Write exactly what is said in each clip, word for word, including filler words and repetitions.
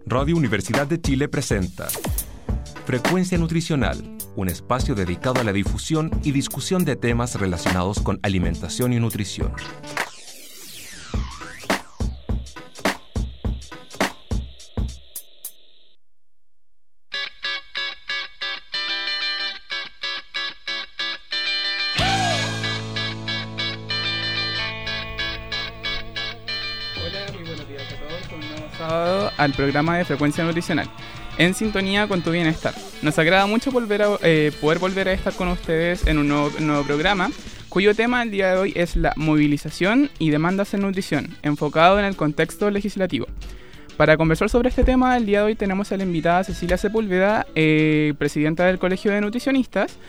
Radio Universidad de Chile presenta Frecuencia Nutricional, un espacio dedicado a la difusión y discusión de temas relacionados con alimentación y nutrición. Al programa de Frecuencia Nutricional, en sintonía con tu bienestar. Nos agrada mucho volver a, eh, poder volver a estar con ustedes en un nuevo, nuevo programa, cuyo tema el día de hoy es la movilización y demandas en nutrición, enfocado en el contexto legislativo. Para conversar sobre este tema, el día de hoy tenemos a la invitada Cecilia Sepúlveda, eh, presidenta del Colegio de Nutricionistas,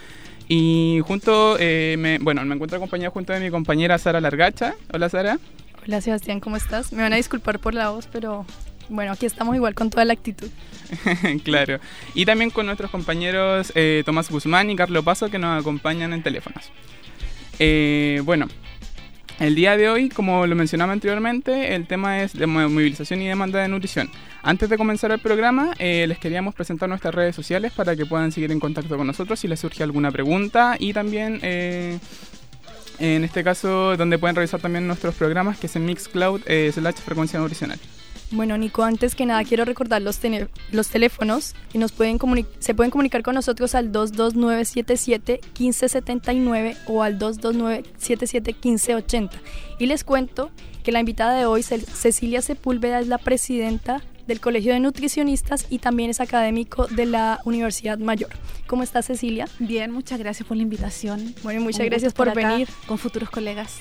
y junto, eh, me, bueno, me encuentro acompañada junto de mi compañera Sara Largacha. Hola, Sara. Hola, Sebastián, ¿cómo estás? Me van a disculpar por la voz, pero bueno, aquí estamos igual con toda la actitud. Claro. Y también con nuestros compañeros eh, Tomás Guzmán y Carlos Paso, que nos acompañan en teléfonos. Eh, bueno, el día de hoy, como lo mencionaba anteriormente, el tema es de movilización y demanda de nutrición. Antes de comenzar el programa, eh, les queríamos presentar nuestras redes sociales para que puedan seguir en contacto con nosotros si les surge alguna pregunta, y también Eh, en este caso, donde pueden revisar también nuestros programas, que es en Mixcloud eh, slash Frecuencia Nutricional. Bueno, Nico, antes que nada quiero recordar los, tene- los teléfonos y nos pueden comuni- se pueden comunicar con nosotros al dos dos nueve siete siete uno cinco siete nueve o al dos dos nueve siete siete uno cinco ocho cero. Y les cuento que la invitada de hoy, Ce- Cecilia Sepúlveda, es la presidenta del Colegio de Nutricionistas y también es académico de la Universidad Mayor. ¿Cómo estás, Cecilia? Bien, muchas gracias por la invitación. Bueno, muchas Un gracias por gusto estar venir. acá con futuros colegas.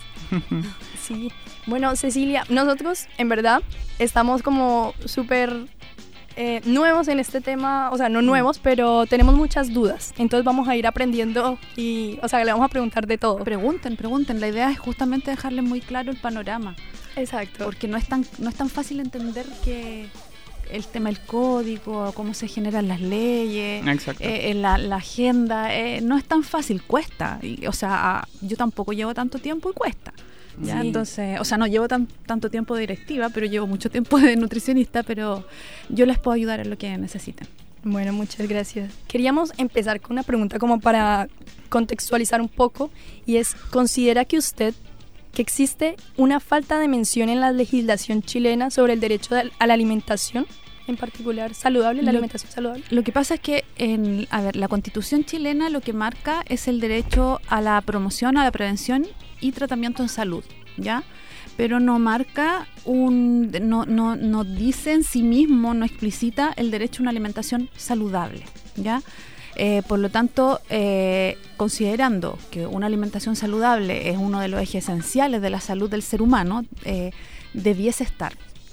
Sí. Bueno, Cecilia, nosotros en verdad estamos como súper eh, nuevos en este tema, o sea, no nuevos, pero tenemos muchas dudas. Entonces vamos a ir aprendiendo y, o sea, le vamos a preguntar de todo. Pregunten, pregunten. La idea es justamente dejarles muy claro el panorama. Exacto. Porque no es tan, no es tan fácil entender que el tema del código, cómo se generan las leyes, Exacto. eh, la, la agenda, eh, no es tan fácil, cuesta. Y, o sea, a, yo tampoco llevo tanto tiempo y cuesta. ¿Ya? Sí. Entonces, o sea, no llevo tan, tanto tiempo de directiva, pero llevo mucho tiempo de nutricionista, pero yo les puedo ayudar en lo que necesiten. Bueno, muchas gracias. Queríamos empezar con una pregunta como para contextualizar un poco, y es, ¿considera que usted que existe una falta de mención en la legislación chilena sobre el derecho a la alimentación, en particular saludable, la Lo, alimentación saludable? Lo que pasa es que, en, a ver, la Constitución chilena lo que marca es el derecho a la promoción, a la prevención y tratamiento en salud, ¿ya? Pero no marca un, no, no, no dice en sí mismo, no explicita el derecho a una alimentación saludable, ¿ya? Eh, por lo tanto, eh, considerando que una alimentación saludable es uno de los ejes esenciales de la salud del ser humano, eh, debiese estar.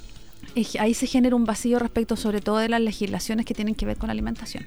Y ahí se genera un vacío respecto sobre todo de las legislaciones que tienen que ver con la alimentación.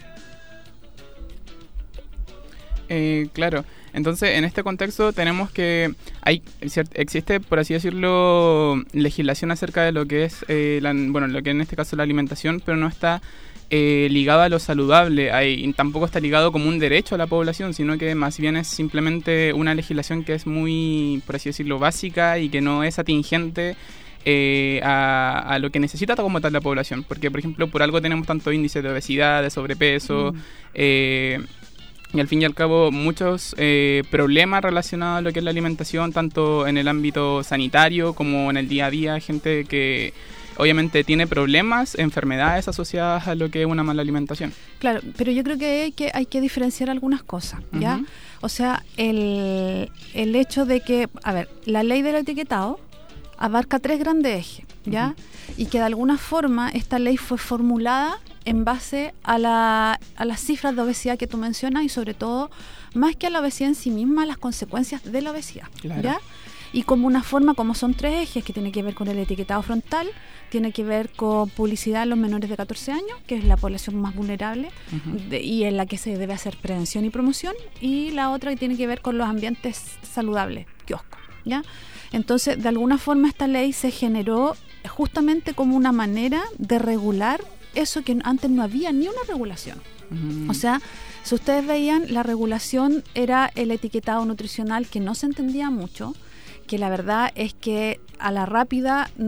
Eh, claro, entonces en este contexto tenemos que hay cier- existe, por así decirlo, legislación acerca de lo que es eh, la, bueno, lo que en este caso es la alimentación, pero no está eh, ligado a lo saludable. Hay, tampoco está ligado como un derecho a la población, sino que más bien es simplemente una legislación que es muy, por así decirlo, básica y que no es atingente Eh, a, a lo que necesita como tal la población, porque por ejemplo por algo tenemos tanto índice de obesidad, de sobrepeso, mm. eh, y al fin y al cabo muchos eh, problemas relacionados a lo que es la alimentación, tanto en el ámbito sanitario como en el día a día, gente que obviamente tiene problemas, enfermedades asociadas a lo que es una mala alimentación. Claro, pero yo creo que hay que, hay que diferenciar algunas cosas, ¿ya? Uh-huh. O sea, el, el hecho de que, a ver, la ley del etiquetado abarca tres grandes ejes, ¿ya? Uh-huh. Y que de alguna forma esta ley fue formulada en base a, la, a las cifras de obesidad que tú mencionas y sobre todo, más que a la obesidad en sí misma, las consecuencias de la obesidad, claro. ¿Ya? Y como una forma, como son tres ejes que tiene que ver con el etiquetado frontal, tiene que ver con publicidad en los menores de catorce años, que es la población más vulnerable, uh-huh. de, y en la que se debe hacer prevención y promoción, y la otra que tiene que ver con los ambientes saludables, kioscos, ¿ya? Entonces, de alguna forma esta ley se generó justamente como una manera de regular eso que antes no había ni una regulación. Uh-huh. O sea, si ustedes veían, la regulación era el etiquetado nutricional, que no se entendía mucho, que la verdad es que a la rápida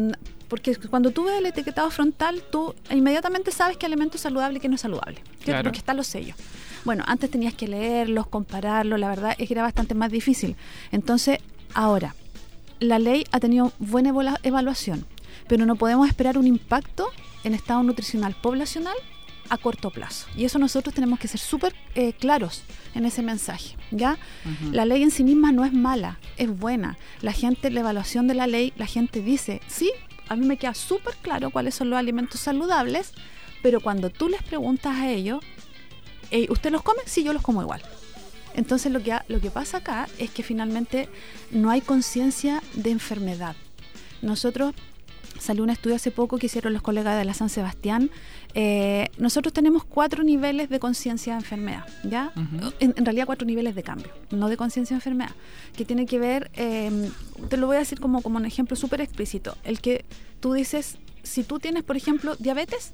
porque cuando tú ves el etiquetado frontal, tú inmediatamente sabes qué alimento es saludable y qué no es saludable, ¿cierto? Claro. Porque están los sellos. Bueno, antes tenías que leerlos, compararlos, la verdad es que era bastante más difícil. Entonces, ahora, la ley ha tenido buena evalu- evaluación, pero no podemos esperar un impacto en estado nutricional poblacional a corto plazo. Y eso nosotros tenemos que ser súper eh, claros en ese mensaje, ¿ya? Uh-huh. La ley en sí misma no es mala, es buena. La gente, la evaluación de la ley, la gente dice, sí, a mí me queda súper claro cuáles son los alimentos saludables, pero cuando tú les preguntas a ellos, eh, ¿usted los come? Sí, yo los como igual. Entonces lo que, ha, lo que pasa acá es que finalmente no hay conciencia de enfermedad. Nosotros, salió un estudio hace poco que hicieron los colegas de la San Sebastián, eh, nosotros tenemos cuatro niveles de conciencia de enfermedad, ¿ya? Uh-huh. En, en realidad cuatro niveles de cambio, no de conciencia de enfermedad, que tiene que ver, eh, te lo voy a decir como, como un ejemplo súper explícito, el que tú dices, si tú tienes, por ejemplo, diabetes,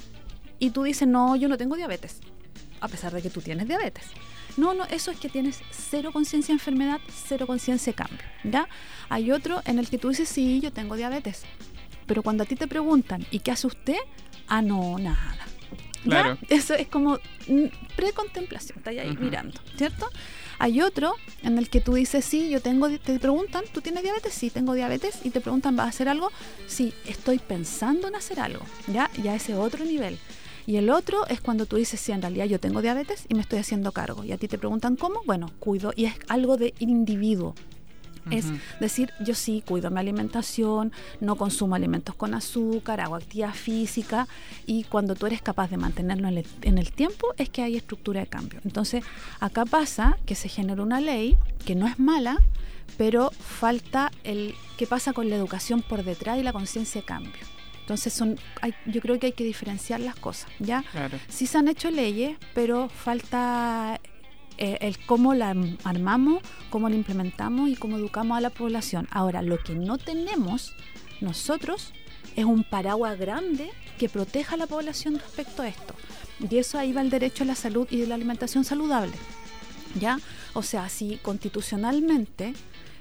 y tú dices, no, yo no tengo diabetes, a pesar de que tú tienes diabetes. No, no, eso es que tienes cero conciencia de enfermedad, cero conciencia de cambio, ¿ya? Hay otro en el que tú dices, sí, yo tengo diabetes, pero cuando a ti te preguntan, ¿y qué hace usted? Ah, no, nada. Claro. ¿Ya? Eso es como precontemplación, está ahí uh-huh. mirando, ¿cierto? Hay otro en el que tú dices, sí, yo tengo, te preguntan, ¿tú tienes diabetes? Sí, tengo diabetes, y te preguntan, ¿vas a hacer algo? Sí, estoy pensando en hacer algo, ¿ya? Ya ese otro nivel. Y el otro es cuando tú dices, sí, en realidad yo tengo diabetes y me estoy haciendo cargo. Y a ti te preguntan, ¿cómo? Bueno, cuido, y es algo de individuo. Es decir, yo sí cuido mi alimentación, no consumo alimentos con azúcar, hago actividad física, y cuando tú eres capaz de mantenerlo en el, en el tiempo es que hay estructura de cambio. Entonces, acá pasa que se genera una ley que no es mala, pero falta el qué pasa con la educación por detrás y la conciencia de cambio. Entonces, son, hay, yo creo que hay que diferenciar las cosas, ¿ya? Claro. Sí se han hecho leyes, pero falta Eh, el cómo la armamos, cómo la implementamos y cómo educamos a la población. Ahora, lo que no tenemos nosotros es un paraguas grande que proteja a la población respecto a esto. Y eso ahí va el derecho a la salud y de la alimentación saludable, ¿ya? O sea, si constitucionalmente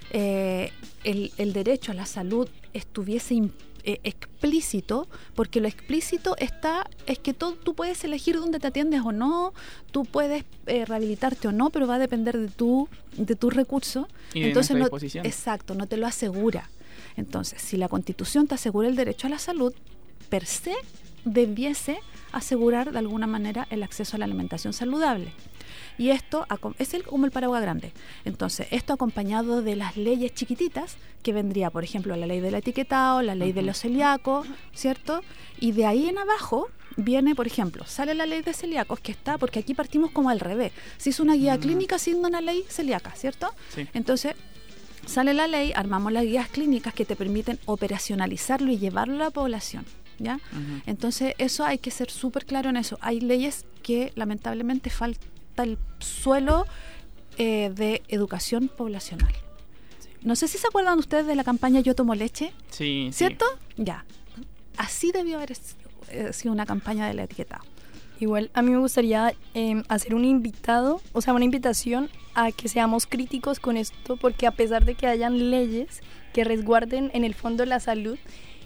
eh, el, el derecho a la salud estuviese impuesto, Eh, explícito, porque lo explícito está, es que todo, tú puedes elegir dónde te atiendes o no, tú puedes eh, rehabilitarte o no, pero va a depender de tu, de tus recursos. Y de Entonces no, disposición. Exacto, no te lo asegura. Entonces, si la Constitución te asegura el derecho a la salud, per se debiese asegurar de alguna manera el acceso a la alimentación saludable. Y esto es el, como el paraguas grande. Entonces, esto acompañado de las leyes chiquititas, que vendría, por ejemplo, la ley del etiquetado, la ley uh-huh. de los celíacos, ¿cierto? Y de ahí en abajo viene, por ejemplo, sale la ley de celíacos, que está, porque aquí partimos como al revés. Se hizo una guía uh-huh. clínica siendo una ley celíaca, ¿cierto? Sí. Entonces, sale la ley, armamos las guías clínicas que te permiten operacionalizarlo y llevarlo a la población, ¿ya? Uh-huh. Entonces, eso hay que ser súper claro en eso. Hay leyes que lamentablemente faltan el suelo eh, de educación poblacional. Sí. No sé si se acuerdan ustedes de la campaña Yo Tomo Leche. Sí, ¿cierto? Sí. Ya. Así debió haber eh, sido una campaña del etiquetado. Igual, a mí me gustaría eh, hacer un invitado, o sea, una invitación a que seamos críticos con esto, porque a pesar de que hayan leyes que resguarden en el fondo la salud,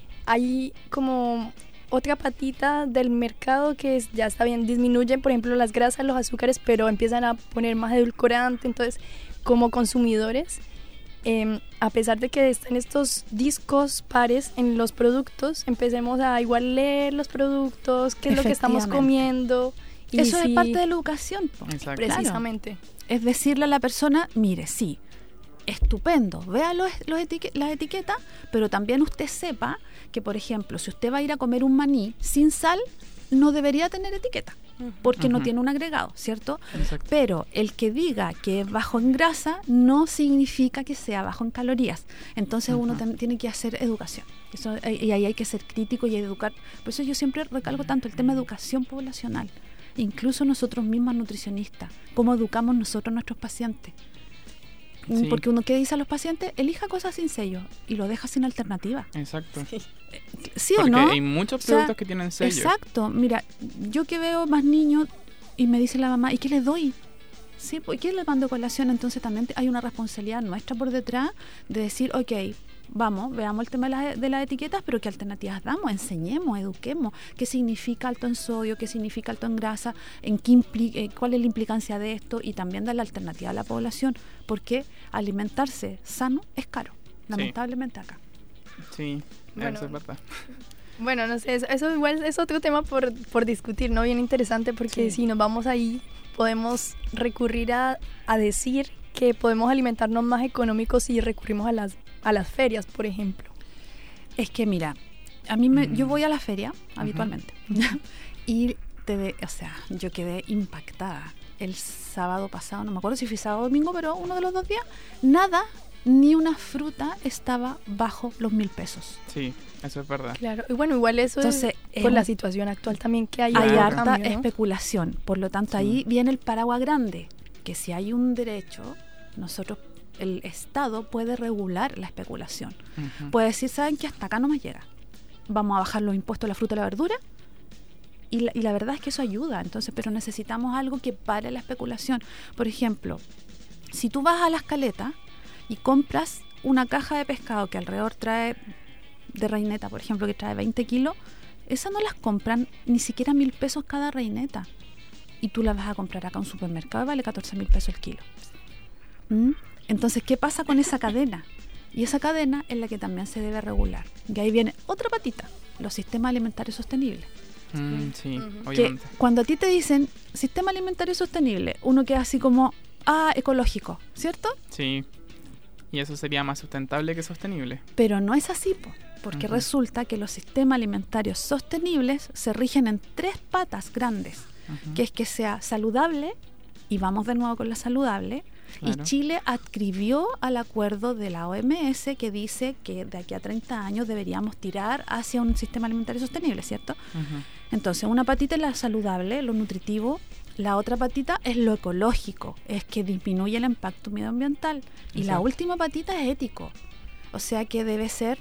hay como otra patita del mercado que es, ya está bien, disminuyen, por ejemplo, las grasas, los azúcares, pero empiezan a poner más edulcorante. Entonces, como consumidores, eh, a pesar de que están estos discos pares en los productos, empecemos a igual leer los productos, qué es lo que estamos comiendo. Y eso sí, es parte de la educación. Exacto. Precisamente. Claro. Es decirle a la persona, mire, sí, estupendo, vea los, los etique- las etiquetas, pero también usted sepa que, por ejemplo, si usted va a ir a comer un maní sin sal, no debería tener etiqueta, porque uh-huh. no tiene un agregado, ¿cierto? Exacto. Pero el que diga que es bajo en grasa no significa que sea bajo en calorías. Entonces uh-huh. uno t- tiene que hacer educación. Eso, y ahí hay que ser crítico y educar. Por eso yo siempre recalco tanto el tema de educación poblacional. Incluso nosotros mismos nutricionistas, cómo educamos nosotros a nuestros pacientes. Sí. Porque uno, ¿qué dice a los pacientes? Elija cosas sin sello y lo deja sin alternativa. Exacto. ¿Sí, ¿Sí Porque o no? hay muchos productos o sea, que tienen sello. Exacto. Mira, yo que veo más niños y me dice la mamá, ¿y qué les doy? Sí, ¿por qué le mando colación? Entonces también hay una responsabilidad nuestra por detrás de decir, ok, vamos, veamos el tema de, la, de las etiquetas, pero qué alternativas damos, enseñemos, eduquemos, qué significa alto en sodio, qué significa alto en grasa, en qué implica, eh, cuál es la implicancia de esto, y también dar la alternativa a la población, porque alimentarse sano es caro, lamentablemente sí. acá. Sí, bueno, eso es verdad. Bueno, no sé, eso, eso igual es otro tema por, por discutir, ¿no? Bien interesante, porque sí. si nos vamos ahí, podemos recurrir a, a decir que podemos alimentarnos más económicos si recurrimos a las a las ferias, por ejemplo. Es que mira, a mí me, Mm. yo voy a la feria Uh-huh. habitualmente y te de, o sea, yo quedé impactada el sábado pasado, no me acuerdo si fue sábado o domingo, pero uno de los dos días, nada, ni una fruta estaba bajo los mil pesos. Sí, eso es verdad. Claro, y bueno, igual eso Entonces, es por eh, la situación actual también que hay. Hay Claro. harta cambio, ¿no? especulación, por lo tanto Sí. ahí viene el paraguas grande, que si hay un derecho, nosotros, el Estado puede regular la especulación. Uh-huh. Puede decir, ¿saben qué? Hasta acá no más llega. Vamos a bajar los impuestos a la fruta y la verdura. Y la, y la verdad es que eso ayuda, entonces, pero necesitamos algo que pare la especulación. Por ejemplo, si tú vas a la Escaleta y compras una caja de pescado que alrededor trae, de reineta, por ejemplo, que trae veinte kilos, esas no las compran ni siquiera mil pesos cada reineta. Y tú las vas a comprar acá a un supermercado y vale catorce mil pesos el kilo. ¿Mm? Entonces, ¿qué pasa con esa cadena? Y esa cadena es la que también se debe regular. Y ahí viene otra patita, los sistemas alimentarios sostenibles. Mm, sí, Ujú. Que obviamente. cuando a ti te dicen sistema alimentario sostenible, uno queda así como, ah, ecológico, ¿cierto? Sí. Y eso sería más sustentable que sostenible. Pero no es así, po, porque Ujú. resulta que los sistemas alimentarios sostenibles se rigen en tres patas grandes, Uh-huh. que es que sea saludable, y vamos de nuevo con la saludable. Claro. Y Chile adscribió al acuerdo de la O M S que dice que de aquí a treinta años deberíamos tirar hacia un sistema alimentario sostenible, ¿cierto? Uh-huh. Entonces, una patita es la saludable, lo nutritivo. La otra patita es lo ecológico, es que disminuye el impacto medioambiental. Y la Exacto. última patita es ético. O sea que debe ser,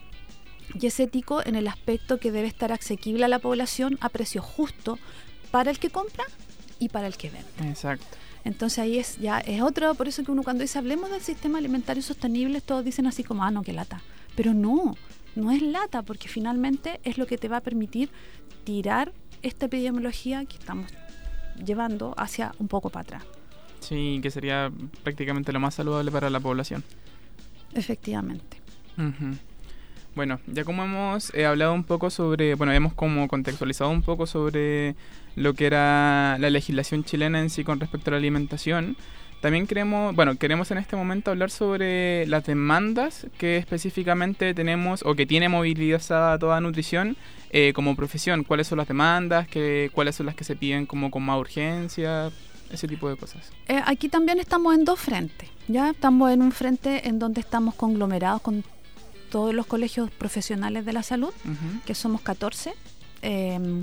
y es ético en el aspecto que debe estar asequible a la población a precio justo para el que compra y para el que vende. Exacto. Entonces ahí es ya es otro, por eso que uno cuando dice hablemos del sistema alimentario sostenible, todos dicen así como, ah, no, qué lata. Pero no, no es lata, porque finalmente es lo que te va a permitir tirar esta epidemiología que estamos llevando hacia un poco para atrás. Sí, que sería prácticamente lo más saludable para la población. Efectivamente. Uh-huh. Bueno, ya como hemos eh, hablado un poco sobre, bueno, hemos como contextualizado un poco sobre lo que era la legislación chilena en sí con respecto a la alimentación, también queremos, bueno, queremos en este momento hablar sobre las demandas que específicamente tenemos o que tiene movilizada toda nutrición eh, como profesión. ¿Cuáles son las demandas? Que, ¿Cuáles son las que se piden como con más urgencia? Ese tipo de cosas. Eh, aquí también estamos en dos frentes, ¿ya? Estamos en un frente en donde estamos conglomerados con todos los colegios profesionales de la salud, Uh-huh. que somos catorce, eh,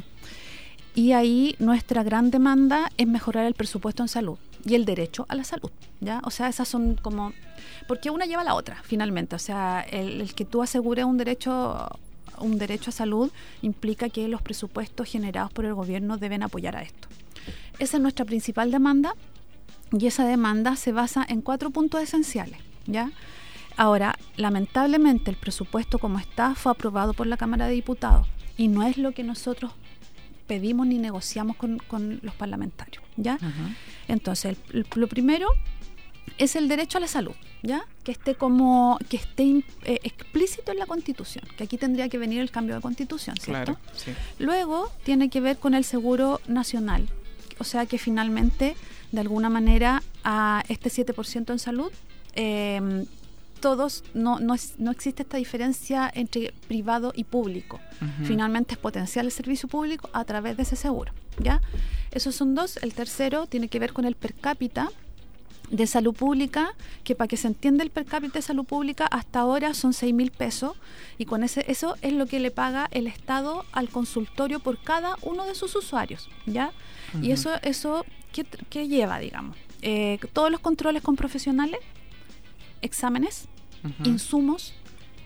y ahí nuestra gran demanda es mejorar el presupuesto en salud y el derecho a la salud, ¿ya? O sea, esas son como... Porque una lleva a la otra, finalmente. O sea, el, el que tú asegures un derecho, un derecho a salud implica que los presupuestos generados por el gobierno deben apoyar a esto. Esa es nuestra principal demanda, y esa demanda se basa en cuatro puntos esenciales, ¿ya? Ahora, lamentablemente el presupuesto como está fue aprobado por la Cámara de Diputados y no es lo que nosotros pedimos ni negociamos con, con los parlamentarios, ¿ya? Uh-huh. Entonces, el, el, lo primero es el derecho a la salud, ¿ya? Que esté como que esté eh, explícito en la Constitución, que aquí tendría que venir el cambio de Constitución, ¿cierto? Claro, sí. Luego tiene que ver con el seguro nacional, o sea que finalmente, de alguna manera, a este siete por ciento en salud, eh, todos, no, no, es, no existe esta diferencia entre privado y público. Uh-huh. Finalmente es potenciar el servicio público a través de ese seguro, ¿ya? Esos son dos. El tercero tiene que ver con el per cápita de salud pública, que para que se entienda el per cápita de salud pública hasta ahora son seis mil pesos, y con ese eso es lo que le paga el Estado al consultorio por cada uno de sus usuarios, ¿ya? Uh-huh. Y eso, eso ¿qué, qué lleva, digamos? Eh, todos los controles con profesionales, exámenes, Uh-huh. insumos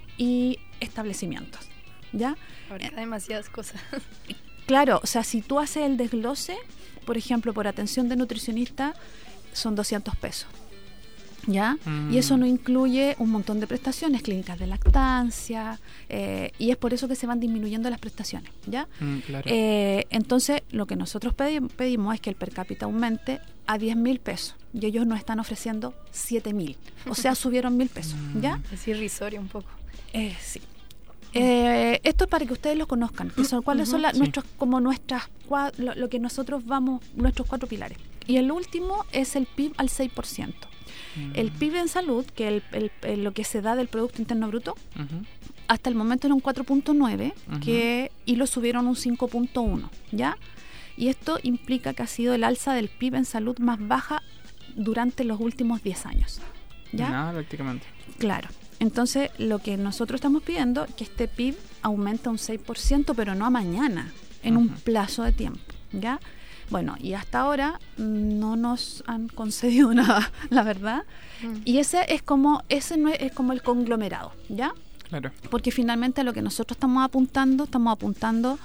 y establecimientos, ¿ya? Abarca demasiadas cosas. Claro, o sea, si tú haces el desglose, por ejemplo, por atención de nutricionista, son doscientos pesos. ¿Ya? Mm. Y eso no incluye un montón de prestaciones, clínicas de lactancia, eh, y es por eso que se van disminuyendo las prestaciones, ¿ya? Mm, claro. Eh, entonces, lo que nosotros pedi- pedimos es que el per cápita aumente a diez mil pesos, y ellos nos están ofreciendo siete mil, o sea, subieron mil pesos, ¿ya? Es irrisorio un poco. Eh, sí. Eh, esto es para que ustedes lo conozcan, que son, cuáles son la- Sí. nuestros, como nuestras, cua- lo, lo que nosotros vamos, nuestros cuatro pilares. Y el último es el P I B al seis por ciento. El P I B en salud, que el, el, el- lo que se da del Producto Interno Bruto, Ujú. hasta el momento era un cuatro punto nueve, Ujú. que y lo subieron un cinco punto uno, ¿ya? Y esto implica que ha sido el alza del P I B en salud más baja durante los últimos diez años, ¿ya? Nada, prácticamente. Claro. Entonces, lo que nosotros estamos pidiendo es que este P I B aumente un seis por ciento, pero no a mañana, en un Ujú. plazo de tiempo, ¿ya? Bueno, y hasta ahora mm, no nos han concedido nada, la verdad. Y ese es como ese no es, es como el conglomerado, ¿ya? Claro. Porque finalmente a lo que nosotros estamos apuntando, estamos apuntando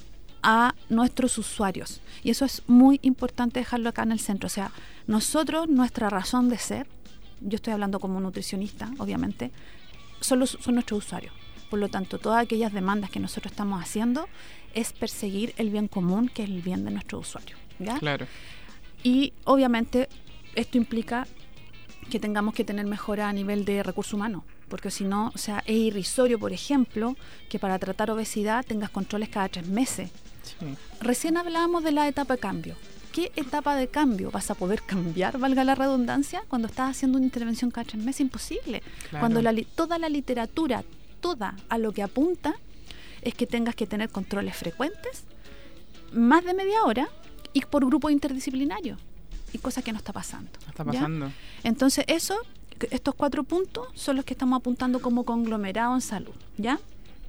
a nuestros usuarios. Y eso es muy importante dejarlo acá en el centro. O sea, nosotros, nuestra razón de ser, yo estoy hablando como nutricionista, obviamente, son, los, son nuestros usuarios. Por lo tanto, todas aquellas demandas que nosotros estamos haciendo es perseguir el bien común, que es el bien de nuestros usuarios, ¿ya? Claro. Y obviamente esto implica que tengamos que tener mejora a nivel de recurso humano, porque si no, o sea, es irrisorio, por ejemplo, que para tratar obesidad tengas controles cada tres meses. Sí. Recién hablábamos de la etapa de cambio. ¿Qué etapa de cambio vas a poder cambiar, valga la redundancia, cuando estás haciendo una intervención cada tres meses? Imposible. Claro. Cuando la, li- toda la literatura, toda a lo que apunta, es que tengas que tener controles frecuentes, más de media hora, y por grupo interdisciplinario. Y cosa que no está pasando. Está ¿ya? pasando. Entonces, eso, estos cuatro puntos son los que estamos apuntando como conglomerado en salud, ¿ya?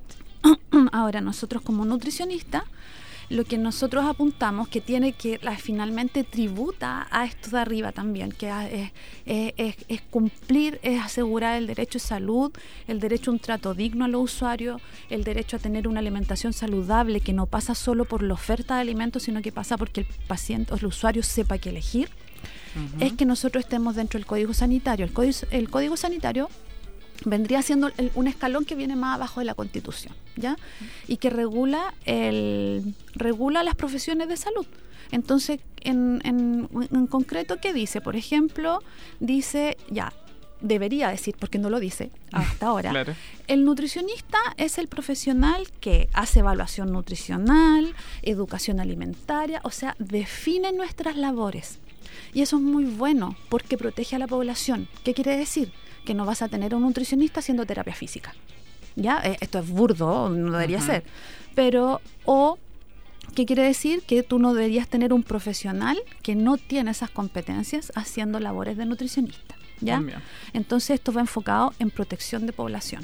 Ahora, nosotros como nutricionistas, lo que nosotros apuntamos que tiene que, la, finalmente tributa a esto de arriba también, que es, es, es, es cumplir, es asegurar el derecho a salud, el derecho a un trato digno a los usuarios, el derecho a tener una alimentación saludable que no pasa solo por la oferta de alimentos, sino que pasa porque el paciente o el usuario sepa qué elegir. Ujú. Es que nosotros estemos dentro del Código Sanitario. El Código, el código Sanitario vendría siendo el- un escalón que viene más abajo de la Constitución, ¿ya? Y que regula el regula las profesiones de salud. Entonces, en, en, en concreto, ¿qué dice? Por ejemplo, dice, ya, debería decir, porque no lo dice hasta ahora, Claro. el nutricionista es el profesional que hace evaluación nutricional, educación alimentaria, o sea, define nuestras labores. Y eso es muy bueno porque protege a la población. ¿Qué quiere decir? Que no vas a tener a un nutricionista haciendo terapia física. ¿Ya? Eh, esto es burdo, no debería Ajá. ser. Pero, o, ¿qué quiere decir? Que tú no deberías tener un profesional que no tiene esas competencias haciendo labores de nutricionista. ¿Ya? También. Entonces esto va enfocado en protección de población.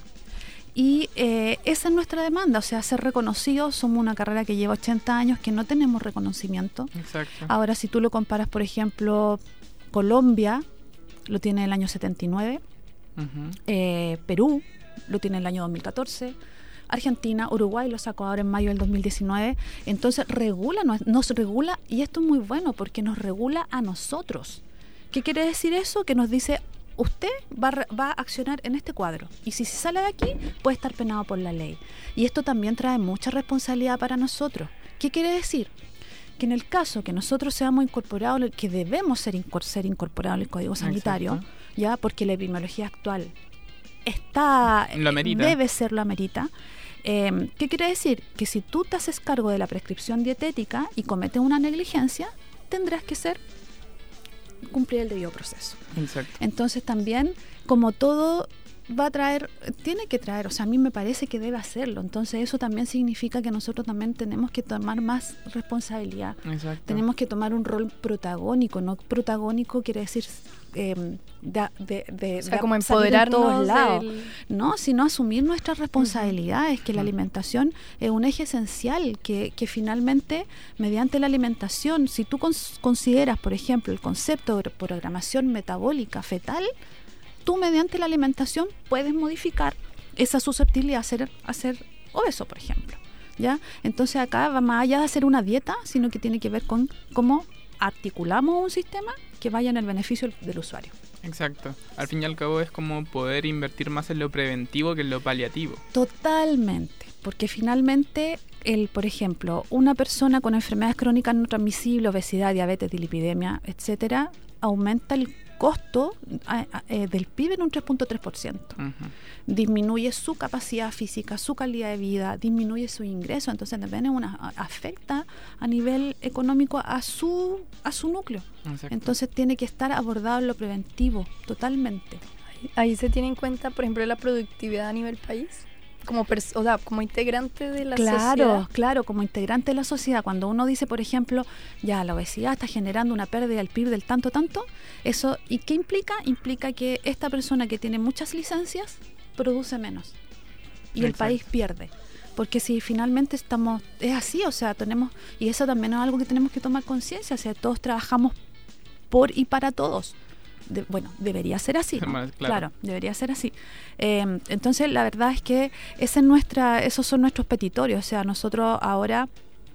Y eh, esa es nuestra demanda, o sea, ser reconocidos. Somos una carrera que lleva ochenta años que no tenemos reconocimiento. Exacto. Ahora, si tú lo comparas, por ejemplo, Colombia lo tiene en el año setenta y nueve, Ujú. eh, Perú lo tiene en el año dos mil catorce, Argentina, Uruguay lo sacó ahora en mayo del dos mil diecinueve. Entonces regula, nos, nos regula, y esto es muy bueno porque nos regula a nosotros. ¿Qué quiere decir eso? Que nos dice, usted va a, re- va a accionar en este cuadro, y si se sale de aquí puede estar penado por la ley. Y esto también trae mucha responsabilidad para nosotros. ¿Qué quiere decir? Que en el caso que nosotros seamos incorporados, en el- que debemos ser, incor- ser incorporados en el Código Sanitario, Exacto. ya porque la epidemiología actual está Lo amerita. debe ser lo amerita. Eh, ¿Qué quiere decir? Que si tú te haces cargo de la prescripción dietética y cometes una negligencia, tendrás que ser cumplir el debido proceso. Exacto. Entonces también, como todo va a traer, tiene que traer, o sea, a mí me parece que debe hacerlo. Entonces eso también significa que nosotros también tenemos que tomar más responsabilidad. Exacto. Tenemos que tomar un rol protagónico. No protagónico quiere decir eh, de, de, de, O sea, de como salir en todos empoderarnos lados. del- No, sino asumir nuestras responsabilidades, que la Ujú. alimentación es un eje esencial, que, que finalmente, mediante la alimentación, si tú cons- consideras, por ejemplo, el concepto de programación metabólica fetal, tú mediante la alimentación puedes modificar esa susceptibilidad a ser, a ser obeso, por ejemplo. ¿Ya? Entonces acá va más allá de hacer una dieta, sino que tiene que ver con cómo articulamos un sistema que vaya en el beneficio del usuario. Exacto. Al fin y al cabo es como poder invertir más en lo preventivo que en lo paliativo. Totalmente, porque finalmente, el, por ejemplo, una persona con enfermedades crónicas no transmisibles, obesidad, diabetes, dislipidemia, etcétera, aumenta el costo a, a, eh, del P I B en un tres punto tres por ciento. Uh-huh. Disminuye su capacidad física, su calidad de vida, disminuye su ingreso, entonces también una, afecta a nivel económico a su a su núcleo. Exacto. Entonces tiene que estar abordado en lo preventivo, totalmente. Ahí, ahí se tiene en cuenta, por ejemplo, la productividad a nivel país. Como, pers- o sea, como integrante de la claro, sociedad. Claro, claro, como integrante de la sociedad. Cuando uno dice, por ejemplo, ya la obesidad está generando una pérdida del P I B del tanto, tanto, eso, ¿y qué implica? Implica que esta persona que tiene muchas licencias produce menos. Y Exacto. el país pierde. Porque si finalmente estamos, es así, o sea, tenemos, y eso también es algo que tenemos que tomar conciencia, o sea, todos trabajamos por y para todos. De, bueno, debería ser así, ¿no? claro. claro, debería ser así. Eh, entonces, la verdad es que esa es nuestra, esos son nuestros petitorios. O sea, nosotros ahora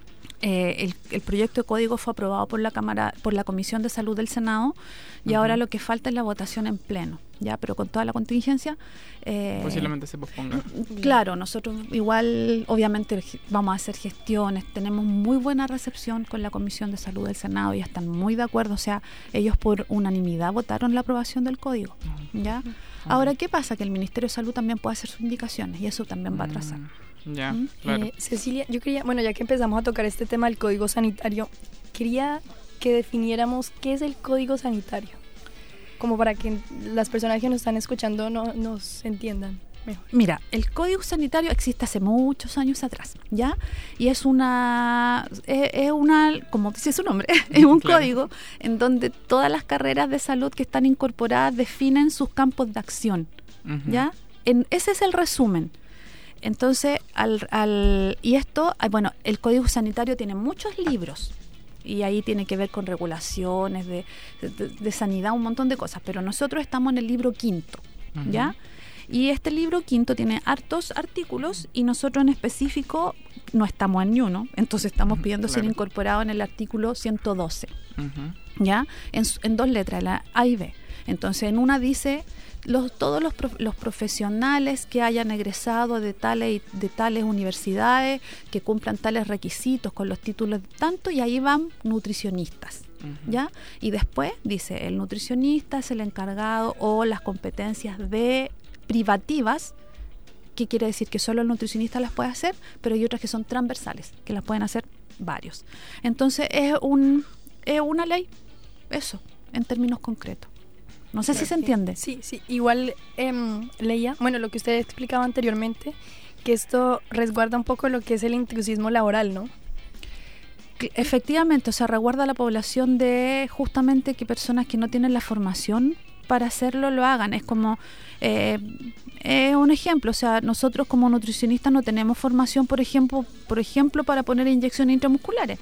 eh, el, el proyecto de código fue aprobado por la Cámara, por la Comisión de Salud del Senado, y uh-huh. ahora lo que falta es la votación en pleno, ya, pero con toda la contingencia. Eh, Posiblemente se posponga. Claro, nosotros igual, obviamente, vamos a hacer gestiones. Tenemos muy buena recepción con la Comisión de Salud del Senado y están muy de acuerdo. O sea, ellos por unanimidad votaron la aprobación del código, ¿ya? Uh-huh. Ahora, ¿qué pasa? Que el Ministerio de Salud también puede hacer sus indicaciones y eso también va a atrasar. Uh-huh. Ya, ¿Mm? claro. Eh, Cecilia, yo quería, bueno, ya que empezamos a tocar este tema del código sanitario, quería que definiéramos qué es el código sanitario, como para que las personas que nos están escuchando no, nos entiendan mejor. Mira, el código sanitario existe hace muchos años atrás, ¿ya? Y es una, es, es una, como dice su nombre, es un claro. código en donde todas las carreras de salud que están incorporadas definen sus campos de acción, uh-huh. ¿ya? En, ese es el resumen. Entonces, al, al y esto, bueno, el código sanitario tiene muchos libros. Y ahí tiene que ver con regulaciones de, de, de sanidad, un montón de cosas. Pero nosotros estamos en el libro quinto, uh-huh. ¿ya? Y este libro quinto tiene hartos artículos y nosotros en específico no estamos en ni uno. Entonces estamos pidiendo uh-huh, claro. ser incorporado en el artículo ciento doce, uh-huh. ¿ya? En, en dos letras, la A y B. Entonces en una dice... Los, todos los, prof, los profesionales que hayan egresado de tales, de tales universidades, que cumplan tales requisitos con los títulos de tanto, y ahí van nutricionistas, uh-huh. ¿ya? Y después dice, el nutricionista es el encargado o las competencias de privativas, que quiere decir que solo el nutricionista las puede hacer, pero hay otras que son transversales, que las pueden hacer varios. Entonces es, un, es una ley, eso, en términos concretos. No sé claro. si se entiende. Sí, sí. Igual eh, leía, bueno, lo que usted explicaba anteriormente, que esto resguarda un poco lo que es el intrusismo laboral, ¿no? Efectivamente, o sea, resguarda a la población de justamente que personas que no tienen la formación para hacerlo lo hagan. Es como, eh, eh, un ejemplo, o sea, nosotros como nutricionistas no tenemos formación, por ejemplo, por ejemplo, para poner inyecciones intramusculares.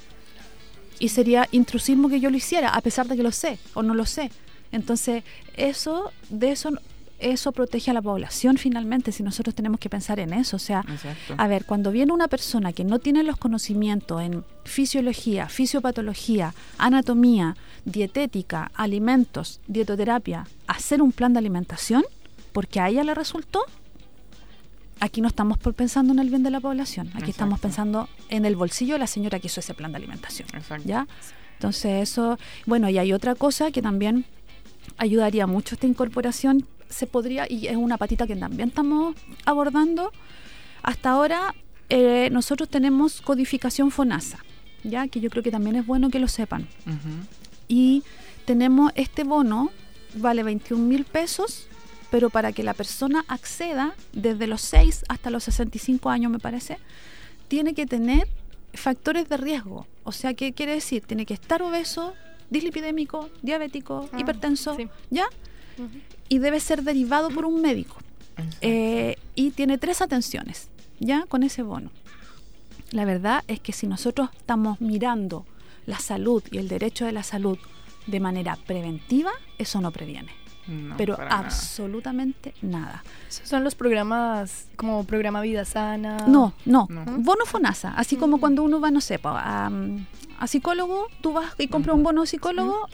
Y sería intrusismo que yo lo hiciera, a pesar de que lo sé o no lo sé. Entonces, eso, de eso, eso protege a la población finalmente, si nosotros tenemos que pensar en eso. O sea, Exacto. a ver, cuando viene una persona que no tiene los conocimientos en fisiología, fisiopatología, anatomía, dietética, alimentos, dietoterapia, hacer un plan de alimentación, porque a ella le resultó, aquí no estamos por pensando en el bien de la población, aquí Exacto. estamos pensando en el bolsillo de la señora que hizo ese plan de alimentación. Exacto. ¿Ya? Entonces, eso, bueno, y hay otra cosa que también ayudaría mucho esta incorporación, se podría, y es una patita que también estamos abordando. Hasta ahora eh, nosotros tenemos codificación FONASA, ya que yo creo que también es bueno que lo sepan. Uh-huh. Y tenemos este bono, vale veintiún mil pesos, pero para que la persona acceda desde los seis hasta los sesenta y cinco años, me parece, tiene que tener factores de riesgo. O sea, ¿qué quiere decir? Tiene que estar obeso, dislipidémico, diabético, ah, hipertenso, sí. ¿ya? Uh-huh. Y debe ser derivado por un médico. Eh, y tiene tres atenciones, ¿ya? Con ese bono. La verdad es que si nosotros estamos mirando la salud y el derecho de la salud de manera preventiva, eso no previene. No, pero absolutamente nada. nada. ¿Esos son los programas como programa Vida Sana? No, no, no. Bono FONASA. Así uh-huh. como cuando uno va, no sé, a, a psicólogo, tú vas y compras uh-huh. un bono psicólogo, uh-huh.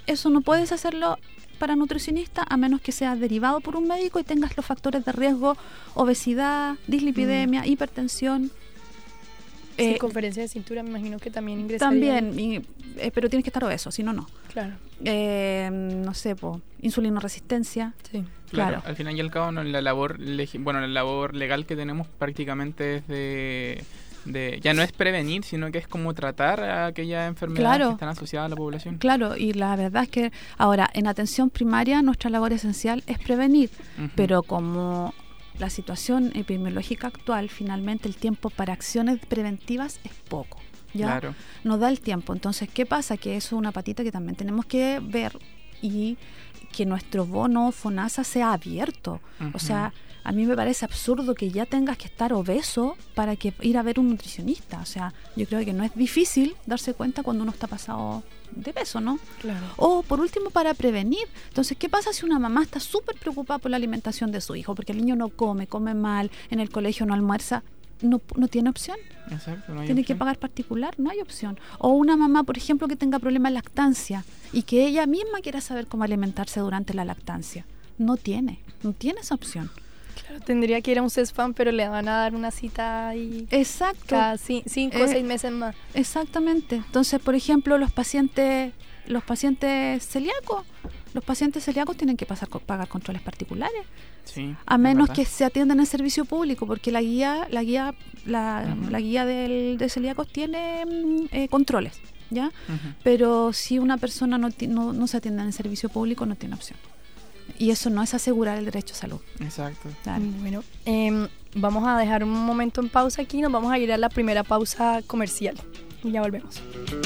eso no puedes hacerlo para nutricionista a menos que seas derivado por un médico y tengas los factores de riesgo: obesidad, dislipidemia, mm. hipertensión. Circunferencia eh, de cintura, me imagino que también ingresaría. También, y, eh, pero tienes que estar obeso, si no, no. Claro. Eh, no sé, po, insulinoresistencia. Sí. Claro. Claro. Al final y al cabo, no, la labor legi- bueno, la labor legal que tenemos prácticamente es de, de... Ya no es prevenir, sino que es como tratar a aquellas enfermedades claro. que están asociadas a la población. Claro, y la verdad es que ahora, en atención primaria, nuestra labor esencial es prevenir, uh-huh. pero como... la situación epidemiológica actual, finalmente el tiempo para acciones preventivas es poco, ¿ya? Claro. No da el tiempo. Entonces, ¿qué pasa? Que eso es una patita que también tenemos que ver y que nuestro bono FONASA sea abierto. Uh-huh. O sea, a mí me parece absurdo que ya tengas que estar obeso para que ir a ver un nutricionista. O sea, yo creo que no es difícil darse cuenta cuando uno está pasado de peso, ¿no? Claro. O por último, para prevenir. Entonces, ¿qué pasa si una mamá está súper preocupada por la alimentación de su hijo? Porque el niño no come, come mal, en el colegio no almuerza. No, no tiene opción. Exacto, no hay tiene opción. que pagar particular, no hay opción. O una mamá, por ejemplo, que tenga problemas de lactancia y que ella misma quiera saber cómo alimentarse durante la lactancia. No tiene, no tiene esa opción. Claro, tendría que ir a un CESFAM, pero le van a dar una cita ahí. Exacto. Cada c- cinco o eh, seis meses más. Exactamente. Entonces, por ejemplo, los pacientes, los pacientes celíacos, los pacientes celíacos tienen que pasar pagar controles particulares. Sí, a menos que se atiendan en servicio público, porque la guía, la guía, la, uh-huh. la guía del, de celíacos tiene eh, controles, ¿ya? Uh-huh. Pero si una persona no, no, no se atiende en servicio público, no tiene opción. Y eso no es asegurar el derecho a salud. Exacto. Claro. Bueno, eh, vamos a dejar un momento en pausa aquí. Nos vamos a ir a la primera pausa comercial. Y ya volvemos.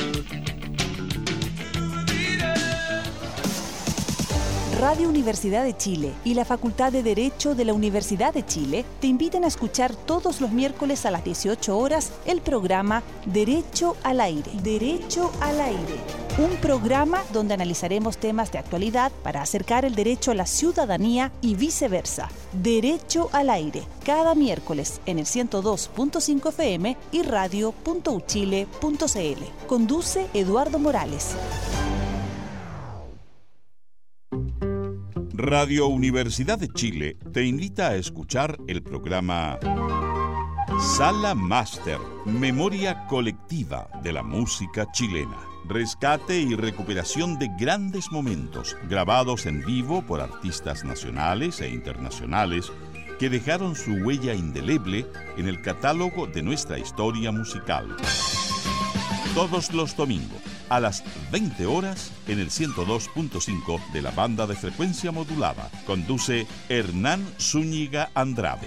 Radio Universidad de Chile y la Facultad de Derecho de la Universidad de Chile te invitan a escuchar todos los miércoles a las dieciocho horas el programa Derecho al Aire. Derecho al Aire. Un programa donde analizaremos temas de actualidad para acercar el derecho a la ciudadanía y viceversa. Derecho al Aire, cada miércoles en el ciento dos punto cinco F M y radio punto u chile punto c l. Conduce Eduardo Morales. Radio Universidad de Chile te invita a escuchar el programa Sala Máster, Memoria Colectiva de la Música Chilena. Rescate y recuperación de grandes momentos grabados en vivo por artistas nacionales e internacionales que dejaron su huella indeleble en el catálogo de nuestra historia musical. Todos los domingos a las veinte horas en el ciento dos punto cinco de la banda de frecuencia modulada. Conduce Hernán Zúñiga Andrade.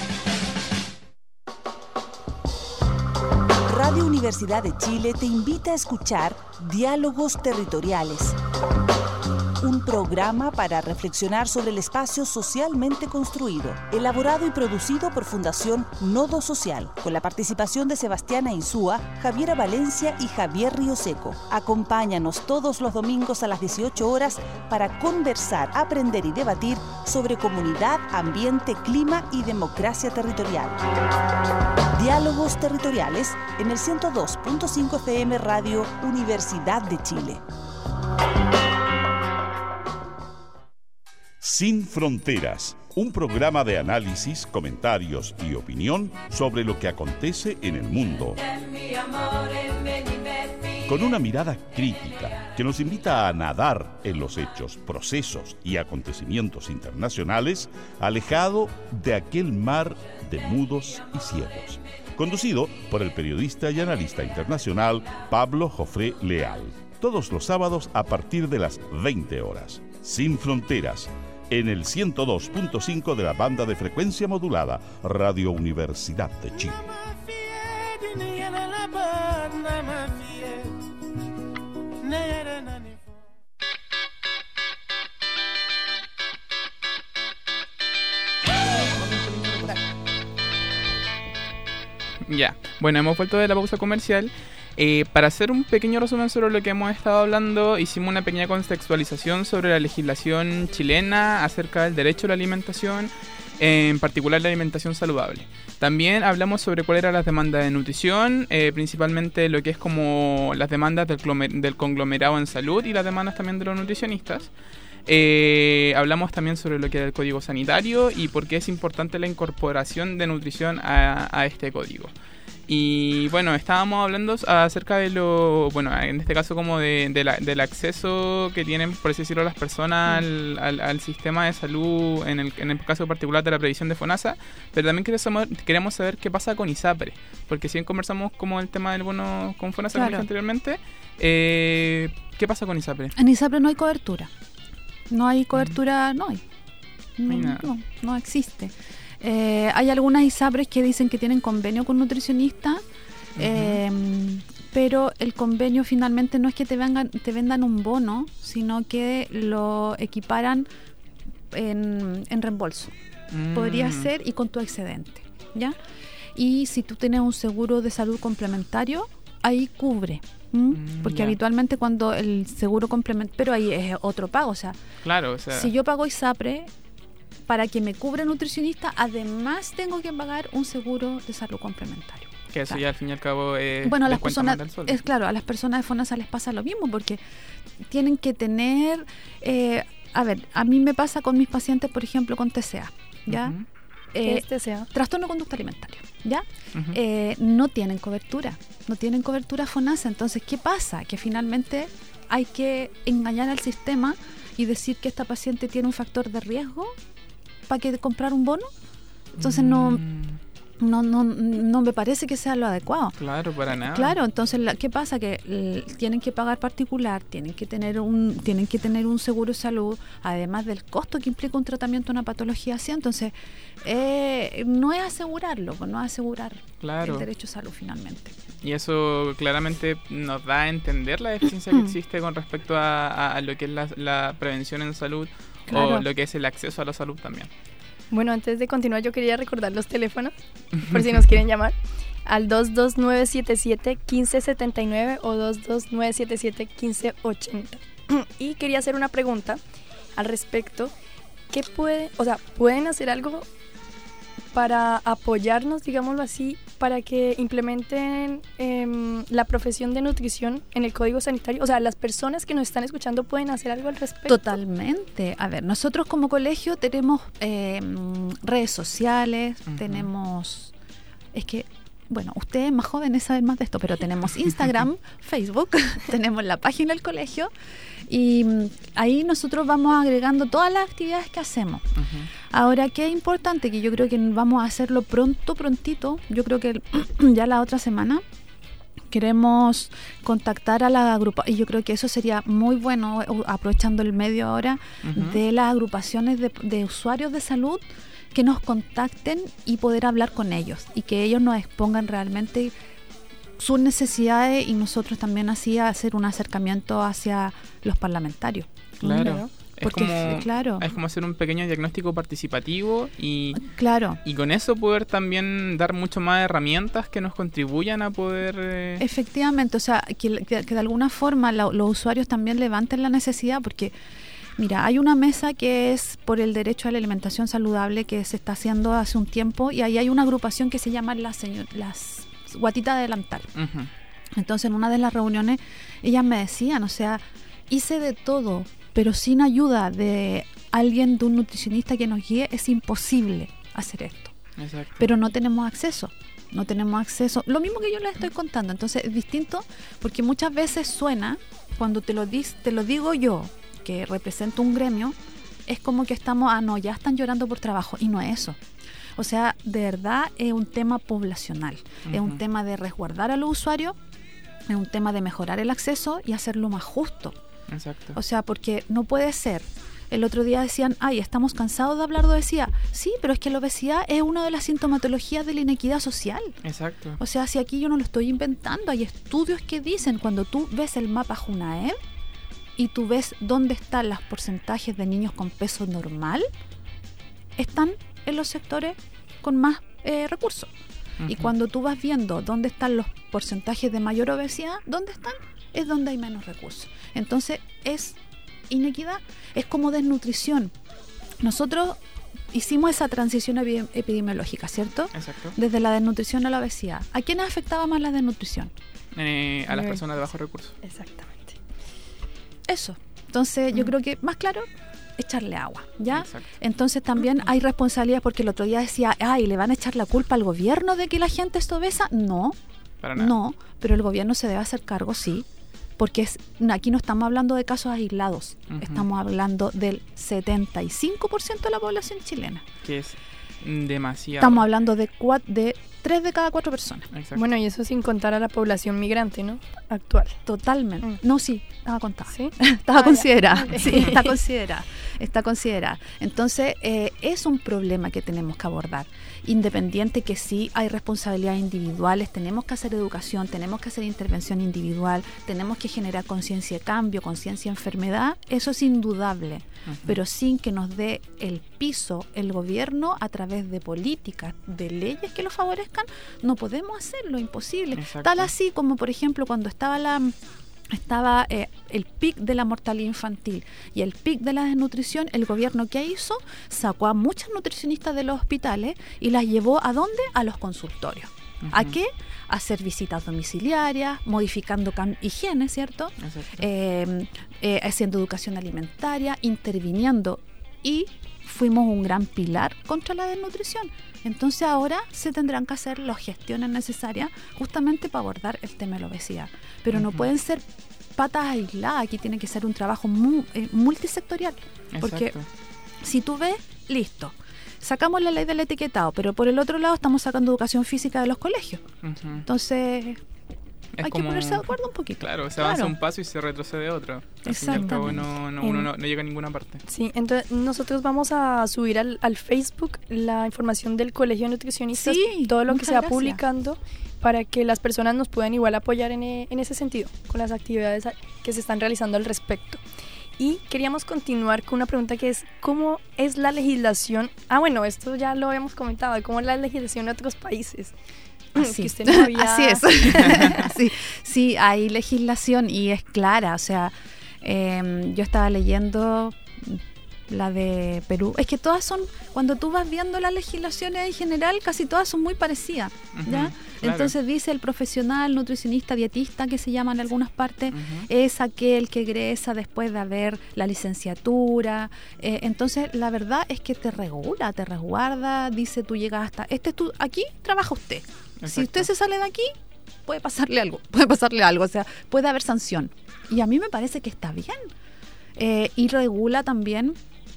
Radio Universidad de Chile te invita a escuchar Diálogos Territoriales, un programa para reflexionar sobre el espacio socialmente construido, elaborado y producido por Fundación Nodo Social, con la participación de Sebastiana Insúa, Javiera Valencia y Javier Ríoseco. Acompáñanos todos los domingos a las dieciocho horas para conversar, aprender y debatir sobre comunidad, ambiente, clima y democracia territorial. Diálogos Territoriales en el ciento dos punto cinco F M Radio Universidad de Chile. Sin Fronteras, un programa de análisis, comentarios y opinión sobre lo que acontece en el mundo. Con una mirada crítica que nos invita a nadar en los hechos, procesos y acontecimientos internacionales, alejado de aquel mar de mudos y ciegos. Conducido por el periodista y analista internacional Pablo Jofré Leal. Todos los sábados a partir de las veinte horas. Sin Fronteras, en el ciento dos punto cinco de la banda de frecuencia modulada, Radio Universidad de Chile. Ya, bueno, hemos vuelto de la pausa comercial Eh, para hacer un pequeño resumen sobre lo que hemos estado hablando, hicimos una pequeña contextualización sobre la legislación chilena acerca del derecho a la alimentación, en particular la alimentación saludable. También hablamos sobre cuáles eran las demandas de nutrición, eh, principalmente lo que es como las demandas del, del conglomerado en salud y las demandas también de los nutricionistas. Eh, hablamos también sobre lo que era el código sanitario y por qué es importante la incorporación de nutrición a, a este código. Y bueno, estábamos hablando acerca de lo, bueno, en este caso como de, de la, del acceso que tienen, por así decirlo, las personas al, al, al sistema de salud, en el, en el caso particular de la previsión de FONASA, pero también queremos saber, queremos saber qué pasa con ISAPRE, porque si bien conversamos como el tema del bono con FONASA claro. anteriormente, eh, ¿qué pasa con ISAPRE? En ISAPRE no hay cobertura, no hay cobertura, no hay, no, no, no, no existe. Eh, hay algunas ISAPRES que dicen que tienen convenio con nutricionistas, uh-huh. eh, pero el convenio finalmente no es que te vengan, te vendan un bono, sino que lo equiparan en, en reembolso. Mm. Podría ser y con tu excedente, ¿ya? Y si tú tienes un seguro de salud complementario, ahí cubre. ¿Mm? Porque yeah. habitualmente cuando el seguro complementario, pero ahí es otro pago, o sea, claro, o sea, si yo pago ISAPRE, para que me cubra nutricionista, además tengo que pagar un seguro de salud complementario. Que eso claro. ya al fin y al cabo es bueno, a las personas es claro, a las personas de FONASA les pasa lo mismo porque tienen que tener, eh, a ver, a mí me pasa con mis pacientes, por ejemplo, con T C A, ¿ya? Uh-huh. ¿Qué es T C A? Trastorno de conducta alimentaria, ¿ya? Uh-huh. Eh, no tienen cobertura, no tienen cobertura FONASA, entonces, ¿qué pasa? Que finalmente hay que engañar al sistema y decir que esta paciente tiene un factor de riesgo para que comprar un bono, entonces mm. no, no no no me parece que sea lo adecuado. Claro, para nada. Claro, entonces la, ¿qué pasa? Que l, tienen que pagar particular, tienen que tener un tienen que tener un seguro de salud, además del costo que implica un tratamiento, una patología así, entonces eh, no es asegurarlo, no es asegurar claro. el derecho a salud finalmente. Y eso claramente nos da a entender la deficiencia que existe con respecto a, a, a lo que es la, la prevención en salud. Claro. O lo que es el acceso a la salud también. Bueno, antes de continuar yo quería recordar los teléfonos, por si nos quieren llamar, al dos dos nueve siete siete, uno cinco siete nueve o dos dos nueve siete siete, uno cinco ocho cero. Y quería hacer una pregunta al respecto. ¿Qué puede, o sea, pueden hacer algo para apoyarnos, digámoslo así, para que implementen eh, la profesión de nutrición en el Código Sanitario? O sea, las personas que nos están escuchando pueden hacer algo al respecto. Totalmente. A ver, nosotros como colegio tenemos eh, redes sociales, uh-huh. tenemos... Es que, bueno, ustedes más jóvenes saben más de esto, pero tenemos Instagram, Facebook, tenemos la página del colegio y ahí nosotros vamos agregando todas las actividades que hacemos. Uh-huh. Ahora, ¿qué es importante? Que yo creo que vamos a hacerlo pronto, prontito. Yo creo que ya la otra semana queremos contactar a la agrupación, y yo creo que eso sería muy bueno, aprovechando el medio ahora, uh-huh. de las agrupaciones de, de usuarios de salud, que nos contacten y poder hablar con ellos y que ellos nos expongan realmente sus necesidades y nosotros también así hacer un acercamiento hacia los parlamentarios. Claro. ¿no? Porque, es como, claro. es como hacer un pequeño diagnóstico particippo y, claro. y con eso poder también dar mucho más herramientas que nos contribuyan a poder... Eh... Efectivamente, o sea, que, que, que de alguna forma la, los usuarios también levanten la necesidad, porque mira, hay una mesa que es por el derecho a la alimentación saludable que se está haciendo hace un tiempo y ahí hay una agrupación que se llama las, señor, las guatitas de delantal. Uh-huh. Entonces en una de las reuniones ellas me decían, o sea, hice de todo, pero sin ayuda de alguien, de un nutricionista que nos guíe, es imposible hacer esto. Exacto. Pero no tenemos acceso, no tenemos acceso. Lo mismo que yo les estoy contando, entonces es distinto porque muchas veces suena, cuando te lo, dis, te lo digo yo, que represento un gremio, es como que estamos, ah no, ya están llorando por trabajo, y no es eso. O sea, de verdad es un tema poblacional, uh-huh. es un tema de resguardar a los usuarios, es un tema de mejorar el acceso y hacerlo más justo. Exacto. O sea, porque no puede ser. El otro día decían, ay, estamos cansados de hablar de obesidad. Sí, pero es que la obesidad es una de las sintomatologías de la inequidad social. Exacto. O sea, si aquí yo no lo estoy inventando, hay estudios que dicen, cuando tú ves el mapa Junaed y tú ves dónde están los porcentajes de niños con peso normal, están en los sectores con más eh, recursos. Uh-huh. Y cuando tú vas viendo dónde están los porcentajes de mayor obesidad, ¿dónde están? Es donde hay menos recursos. Entonces, es inequidad, es como desnutrición. Nosotros hicimos esa transición epi- epidemiológica, ¿cierto? Exacto. Desde la desnutrición a la obesidad. ¿A quiénes afectaba más la desnutrición? Eh, a las personas de bajos recursos. Exactamente. Eso. Entonces, yo Mm. creo que más claro, echarle agua, ¿ya? Exacto. Entonces también hay responsabilidad, porque el otro día decía, ay, ¿le van a echar la culpa al gobierno de que la gente esté obesa? No, Para nada. no, pero el gobierno se debe hacer cargo, sí, porque es, aquí no estamos hablando de casos aislados, Ujú. estamos hablando del setenta y cinco por ciento de la población chilena. Que es demasiado. Estamos hablando de, cua- de tres de cada cuatro personas. Exacto. Bueno, y eso sin contar a la población migrante, ¿no? Actual. Totalmente. Mm. No, sí, estaba contada. ¿Sí? Estaba Ah, ya. considerada. Ok. Sí, está considerada. Está considerada. Entonces, eh, es un problema que tenemos que abordar. Independiente que sí hay responsabilidades individuales, tenemos que hacer educación, tenemos que hacer intervención individual, tenemos que generar conciencia de cambio, conciencia de enfermedad, eso es indudable. Ujú. Pero sin que nos dé el piso el gobierno a través de políticas, de leyes que lo favorezcan, no podemos hacerlo, imposible. Exacto. Tal así como, por ejemplo, cuando estaba la estaba eh, el pic de la mortalidad infantil y el pic de la desnutrición, el gobierno, ¿qué hizo? Sacó a muchas nutricionistas de los hospitales y las llevó ¿a dónde? A los consultorios. ¿A Ujú. qué? A hacer visitas domiciliarias, modificando cam- higiene, ¿cierto? Exacto. Eh, eh, haciendo educación alimentaria, interviniendo, y fuimos un gran pilar contra la desnutrición. Entonces ahora se tendrán que hacer las gestiones necesarias justamente para abordar el tema de la obesidad. Pero no Ujú. pueden ser patas aisladas, aquí tiene que ser un trabajo mu- eh, multisectorial. Porque Exacto. si tú ves, listo, sacamos la ley del etiquetado, pero por el otro lado estamos sacando educación física de los colegios. Ujú. Entonces Es hay como- que ponerse de acuerdo un poquito. Claro, se avanza Claro. un paso y se retrocede otro. Al fin y al cabo, no, no, En- uno no, no llega a ninguna parte. Sí, entonces nosotros vamos a subir al, al Facebook la información del Colegio de Nutricionistas, Sí, todo lo que muchas se va gracias. publicando, para que las personas nos puedan igual apoyar en, e- en ese sentido, con las actividades a- que se están realizando al respecto. Y queríamos continuar con una pregunta que es, ¿cómo es la legislación? Ah, bueno, esto ya lo habíamos comentado, ¿cómo es la legislación en otros países? Así, Que usted no había- así es. sí, sí, hay legislación y es clara. O sea, eh, yo estaba leyendo la de Perú. Es que todas son, cuando tú vas viendo las legislaciones en general, casi todas son muy parecidas, ¿ya? Ujú, claro. Entonces dice el profesional, nutricionista, dietista, que se llama en algunas partes, Ujú. es aquel que egresa después de haber la licenciatura. Eh, entonces, la verdad es que te regula, te resguarda, dice tú llegas hasta, este es tu, aquí trabaja usted. Si Exacto. usted se sale de aquí, puede pasarle algo, puede pasarle algo, o sea, puede haber sanción. Y a mí me parece que está bien. Eh, y regula también,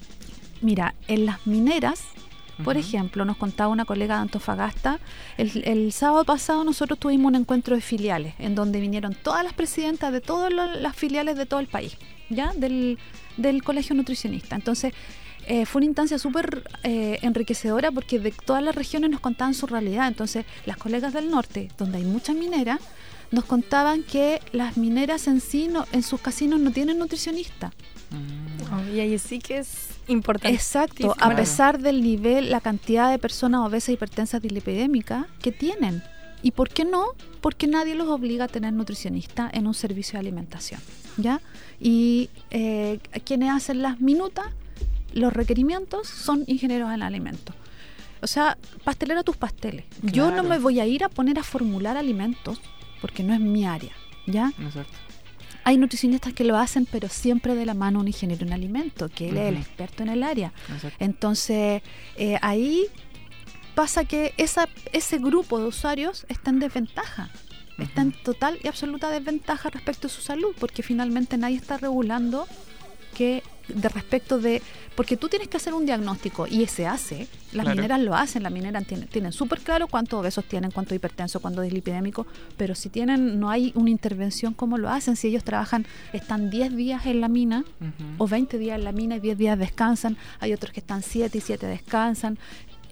mira, en las mineras, por Ujú. ejemplo, nos contaba una colega de Antofagasta, el, el sábado pasado nosotros tuvimos un encuentro de filiales, en donde vinieron todas las presidentas de todas lo- las filiales de todo el país, ¿ya? Del, del Colegio Nutricionista. Entonces, eh, fue una instancia súper eh, enriquecedora, porque de todas las regiones nos contaban su realidad. Entonces, las colegas del norte, donde hay muchas mineras, nos contaban que las mineras en sí, no, en sus casinos no tienen nutricionista. Mm. Oh, y ahí sí que es importante. Exacto, a Claro. pesar del nivel, la cantidad de personas obesas, hipertensas, dislipidémicas que tienen. ¿Y por qué no? Porque nadie los obliga a tener nutricionista en un servicio de alimentación, ¿ya? Y eh, quienes hacen las minutas, los requerimientos, son ingenieros en alimentos. O sea, pastelera tus pasteles. Yo no Claro. me voy a ir a poner a formular alimentos porque no es mi área, ¿ya? Exacto. Hay nutricionistas que lo hacen, pero siempre de la mano un ingeniero en alimentos, que él es el Ujú. experto en el área. Exacto. Entonces, eh, ahí pasa que esa, ese grupo de usuarios está en desventaja. Está en Ujú. total y absoluta desventaja respecto a su salud, porque finalmente nadie está regulando que de respecto de, porque tú tienes que hacer un diagnóstico y se hace, las Claro. mineras lo hacen, las mineras tienen, tienen súper claro cuántos obesos tienen, cuántos hipertensos, cuántos dislipidémicos, pero si tienen, no hay una intervención, ¿cómo lo hacen? Si ellos trabajan, están diez días en la mina Ujú. o veinte días en la mina y diez días descansan, hay otros que están siete y siete descansan.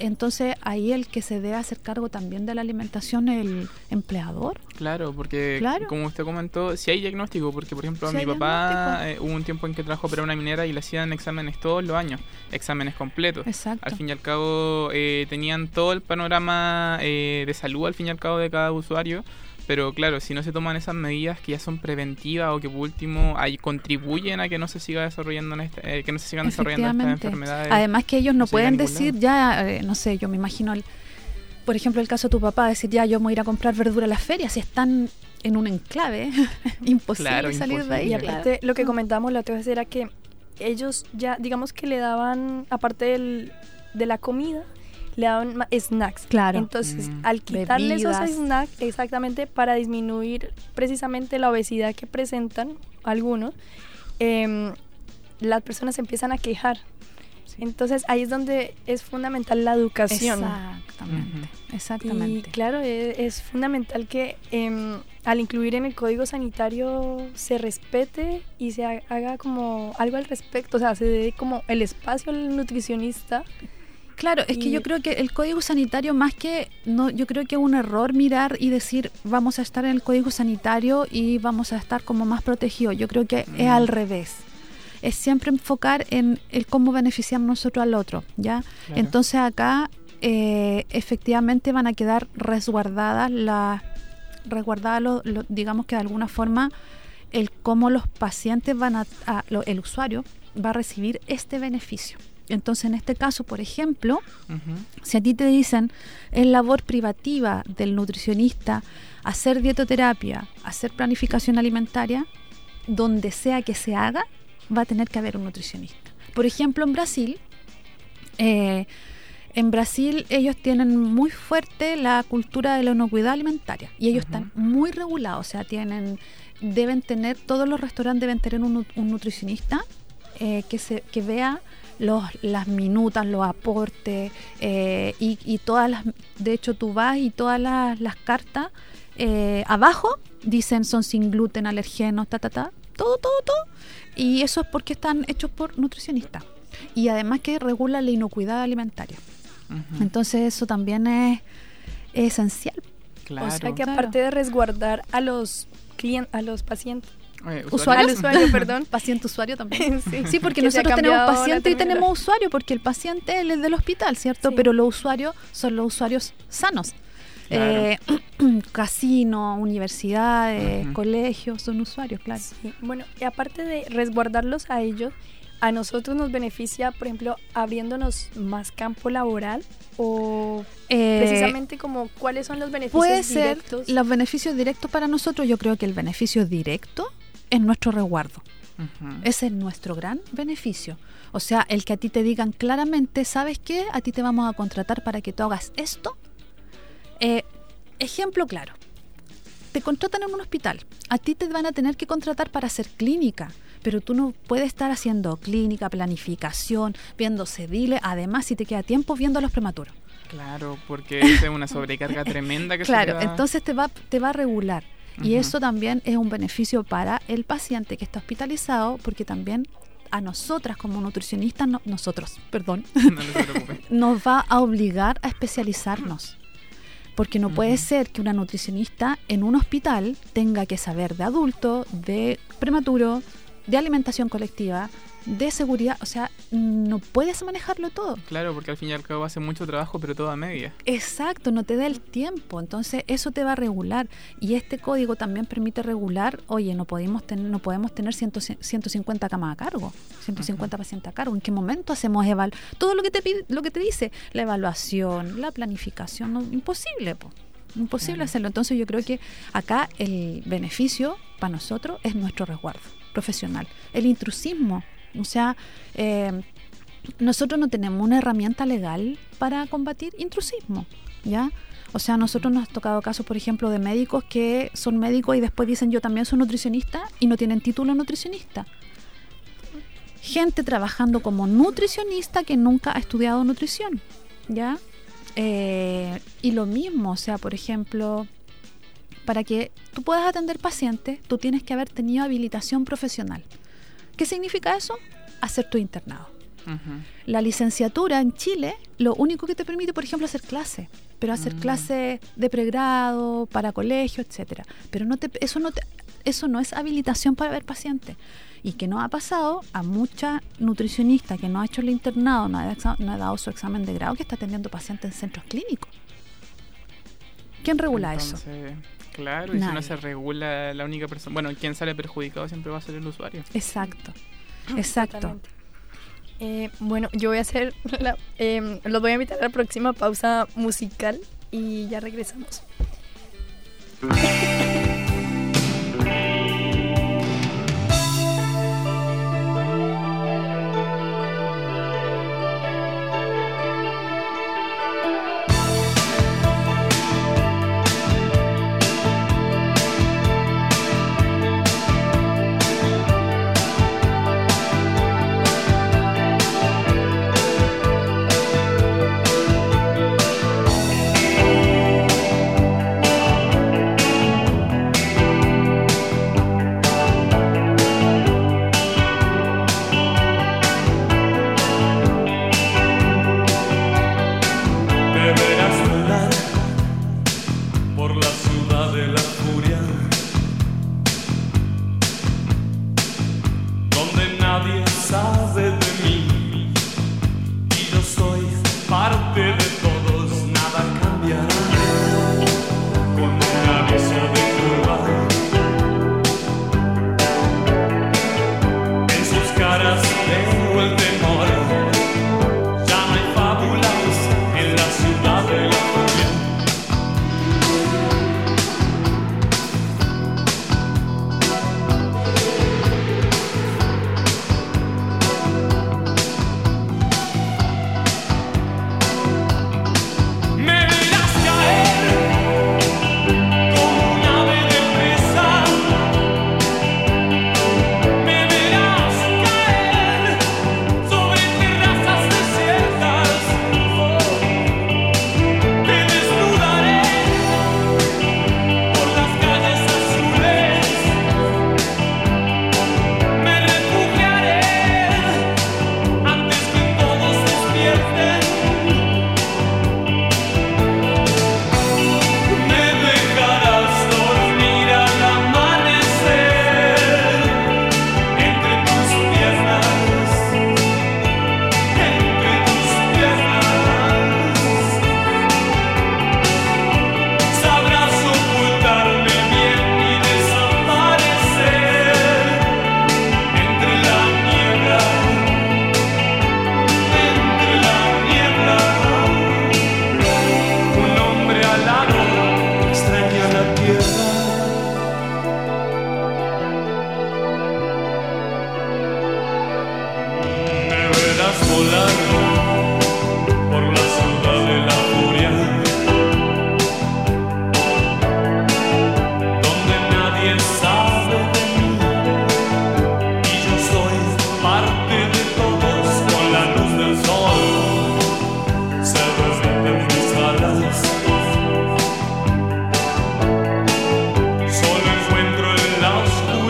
entonces ahí el que se debe hacer cargo también de la alimentación es el empleador. Claro, porque Claro. como usted comentó, si hay diagnóstico, porque por ejemplo Sí a hay mi papá diagnóstico. eh, hubo un tiempo en que trabajó para una minera y le hacían exámenes todos los años, exámenes completos. Exacto. Al fin y al cabo eh, tenían todo el panorama eh, de salud al fin y al cabo de cada usuario, pero claro, si no se toman esas medidas que ya son preventivas o que por último ahí contribuyen a que no se siga desarrollando en este, eh, que no se sigan desarrollando estas Efectivamente. enfermedades. Además que ellos no no se llega a pueden ningún decir ya, eh, no sé, yo me imagino, el, por ejemplo, el caso de tu papá, decir ya yo me voy a ir a comprar verdura a la feria, si están en un enclave, imposible Claro, salir de ahí. Y imposible. aparte, lo que comentábamos la otra vez era que ellos ya, digamos que le daban, aparte del, de la comida, le daban ma- snacks. Claro. Entonces, Mm. al quitarle esos Bebidas. snacks, exactamente para disminuir precisamente la obesidad que presentan algunos, em, las personas se empiezan a quejar. Entonces, ahí es donde es fundamental la educación. Exactamente, Y exactamente. claro, es, es fundamental que em, al incluir en el código sanitario se respete y se ha- haga como algo al respecto, o sea, se dé como el espacio al nutricionista. Claro, es que Y- yo creo que el código sanitario, más que, no, yo creo que es un error mirar y decir vamos a estar en el código sanitario y vamos a estar como más protegidos. Yo creo que es Mm. al revés. Es siempre enfocar en el cómo beneficiar nosotros al otro, ¿ya? Claro. Entonces acá eh, efectivamente van a quedar resguardadas las, resguardadas lo- lo- digamos que de alguna forma el cómo los pacientes van a, a- lo- el usuario va a recibir este beneficio. Entonces en este caso, por ejemplo, Ujú. si a ti te dicen es labor privativa del nutricionista hacer dietoterapia, hacer planificación alimentaria, donde sea que se haga, va a tener que haber un nutricionista. Por ejemplo, en Brasil, eh, en Brasil ellos tienen muy fuerte la cultura de la inocuidad alimentaria y ellos Ujú. están muy regulados, o sea, tienen, deben tener, todos los restaurantes deben tener un, nu- un nutricionista eh, que, se, que vea los, las minutas, los aportes eh, y, y todas las, de hecho tú vas y todas las, las cartas eh, abajo dicen son sin gluten, alergenos, ta, ta, ta, todo, todo, todo. Y eso es porque están hechos por nutricionistas. Y además que regula la inocuidad alimentaria. Ujú. Entonces eso también es, es esencial. Claro. O sea que Claro. aparte de resguardar a los clientes, a los pacientes, Eh, Usuarios. al usuario, perdón. Paciente usuario también. Sí, Sí, porque que se ha nosotros tenemos cambiado la paciente y terminología. tenemos usuario, porque el paciente él es del hospital, ¿cierto? Sí. Pero los usuarios son los usuarios sanos. Claro. Eh, casinos, universidades, Ujú. colegios, son usuarios, claro. Sí, bueno, y aparte de resguardarlos a ellos, a nosotros nos beneficia, por ejemplo, abriéndonos más campo laboral o Eh, precisamente como cuáles son los beneficios Puede ser directos. los beneficios directos para nosotros. Yo creo que el beneficio directo es nuestro resguardo. Ujú. Ese es nuestro gran beneficio. O sea, el que a ti te digan claramente, ¿sabes qué? A ti te vamos a contratar para que tú hagas esto. Eh, ejemplo claro. Te contratan en un hospital. A ti te van a tener que contratar para hacer clínica. Pero tú no puedes estar haciendo clínica, planificación, viendo sediles. Además, si te queda tiempo, viendo a los prematuros. Claro, porque esa es una sobrecarga tremenda que Claro, se queda- entonces te va, te va a regular. Y Ujú. eso también es un beneficio para el paciente que está hospitalizado, porque también a nosotras como nutricionistas, no- nosotros, perdón, No se preocupe. nos va a obligar a especializarnos. Porque no puede Ujú. ser que una nutricionista en un hospital tenga que saber de adulto, de prematuro, de alimentación colectiva, de seguridad. O sea, no puedes manejarlo todo. Claro, porque al fin y al cabo hace mucho trabajo, pero todo a media. Exacto, no te da el tiempo, entonces eso te va a regular y este código también permite regular, oye, no podemos tener, no podemos tener cien, ciento cincuenta camas a cargo, ciento cincuenta pacientes a cargo, ¿en qué momento hacemos eval? Todo lo que te pide, lo que te dice, la evaluación, la planificación, no, imposible, po, imposible Claro. hacerlo, entonces yo creo que acá el beneficio para nosotros es nuestro resguardo profesional, el intrusismo, o sea, eh, nosotros no tenemos una herramienta legal para combatir intrusismo, ¿ya? O sea, a nosotros nos ha tocado casos, por ejemplo, de médicos que son médicos y después dicen yo también soy nutricionista y no tienen título nutricionista. Gente trabajando como nutricionista que nunca ha estudiado nutrición, ¿ya? Eh, y lo mismo, o sea, por ejemplo, para que tú puedas atender pacientes, tú tienes que haber tenido habilitación profesional. ¿Qué significa eso? Hacer tu internado. Uh-huh. La licenciatura en Chile, lo único que te permite, por ejemplo, hacer clase, pero hacer uh-huh. clase de pregrado, para colegio, etcétera. Pero no te, eso no te, eso no es habilitación para ver pacientes. Y que nos ha pasado a mucha nutricionista que no ha hecho el internado, no ha, no ha dado su examen de grado, que está atendiendo pacientes en centros clínicos. ¿Quién regula Entonces, eso? Claro, y Nadie. si no se regula, la única persona, bueno, quien sale perjudicado siempre va a ser el usuario. Exacto, exacto. Eh, bueno, yo voy a hacer, la, eh, los voy a invitar a la próxima pausa musical y ya regresamos.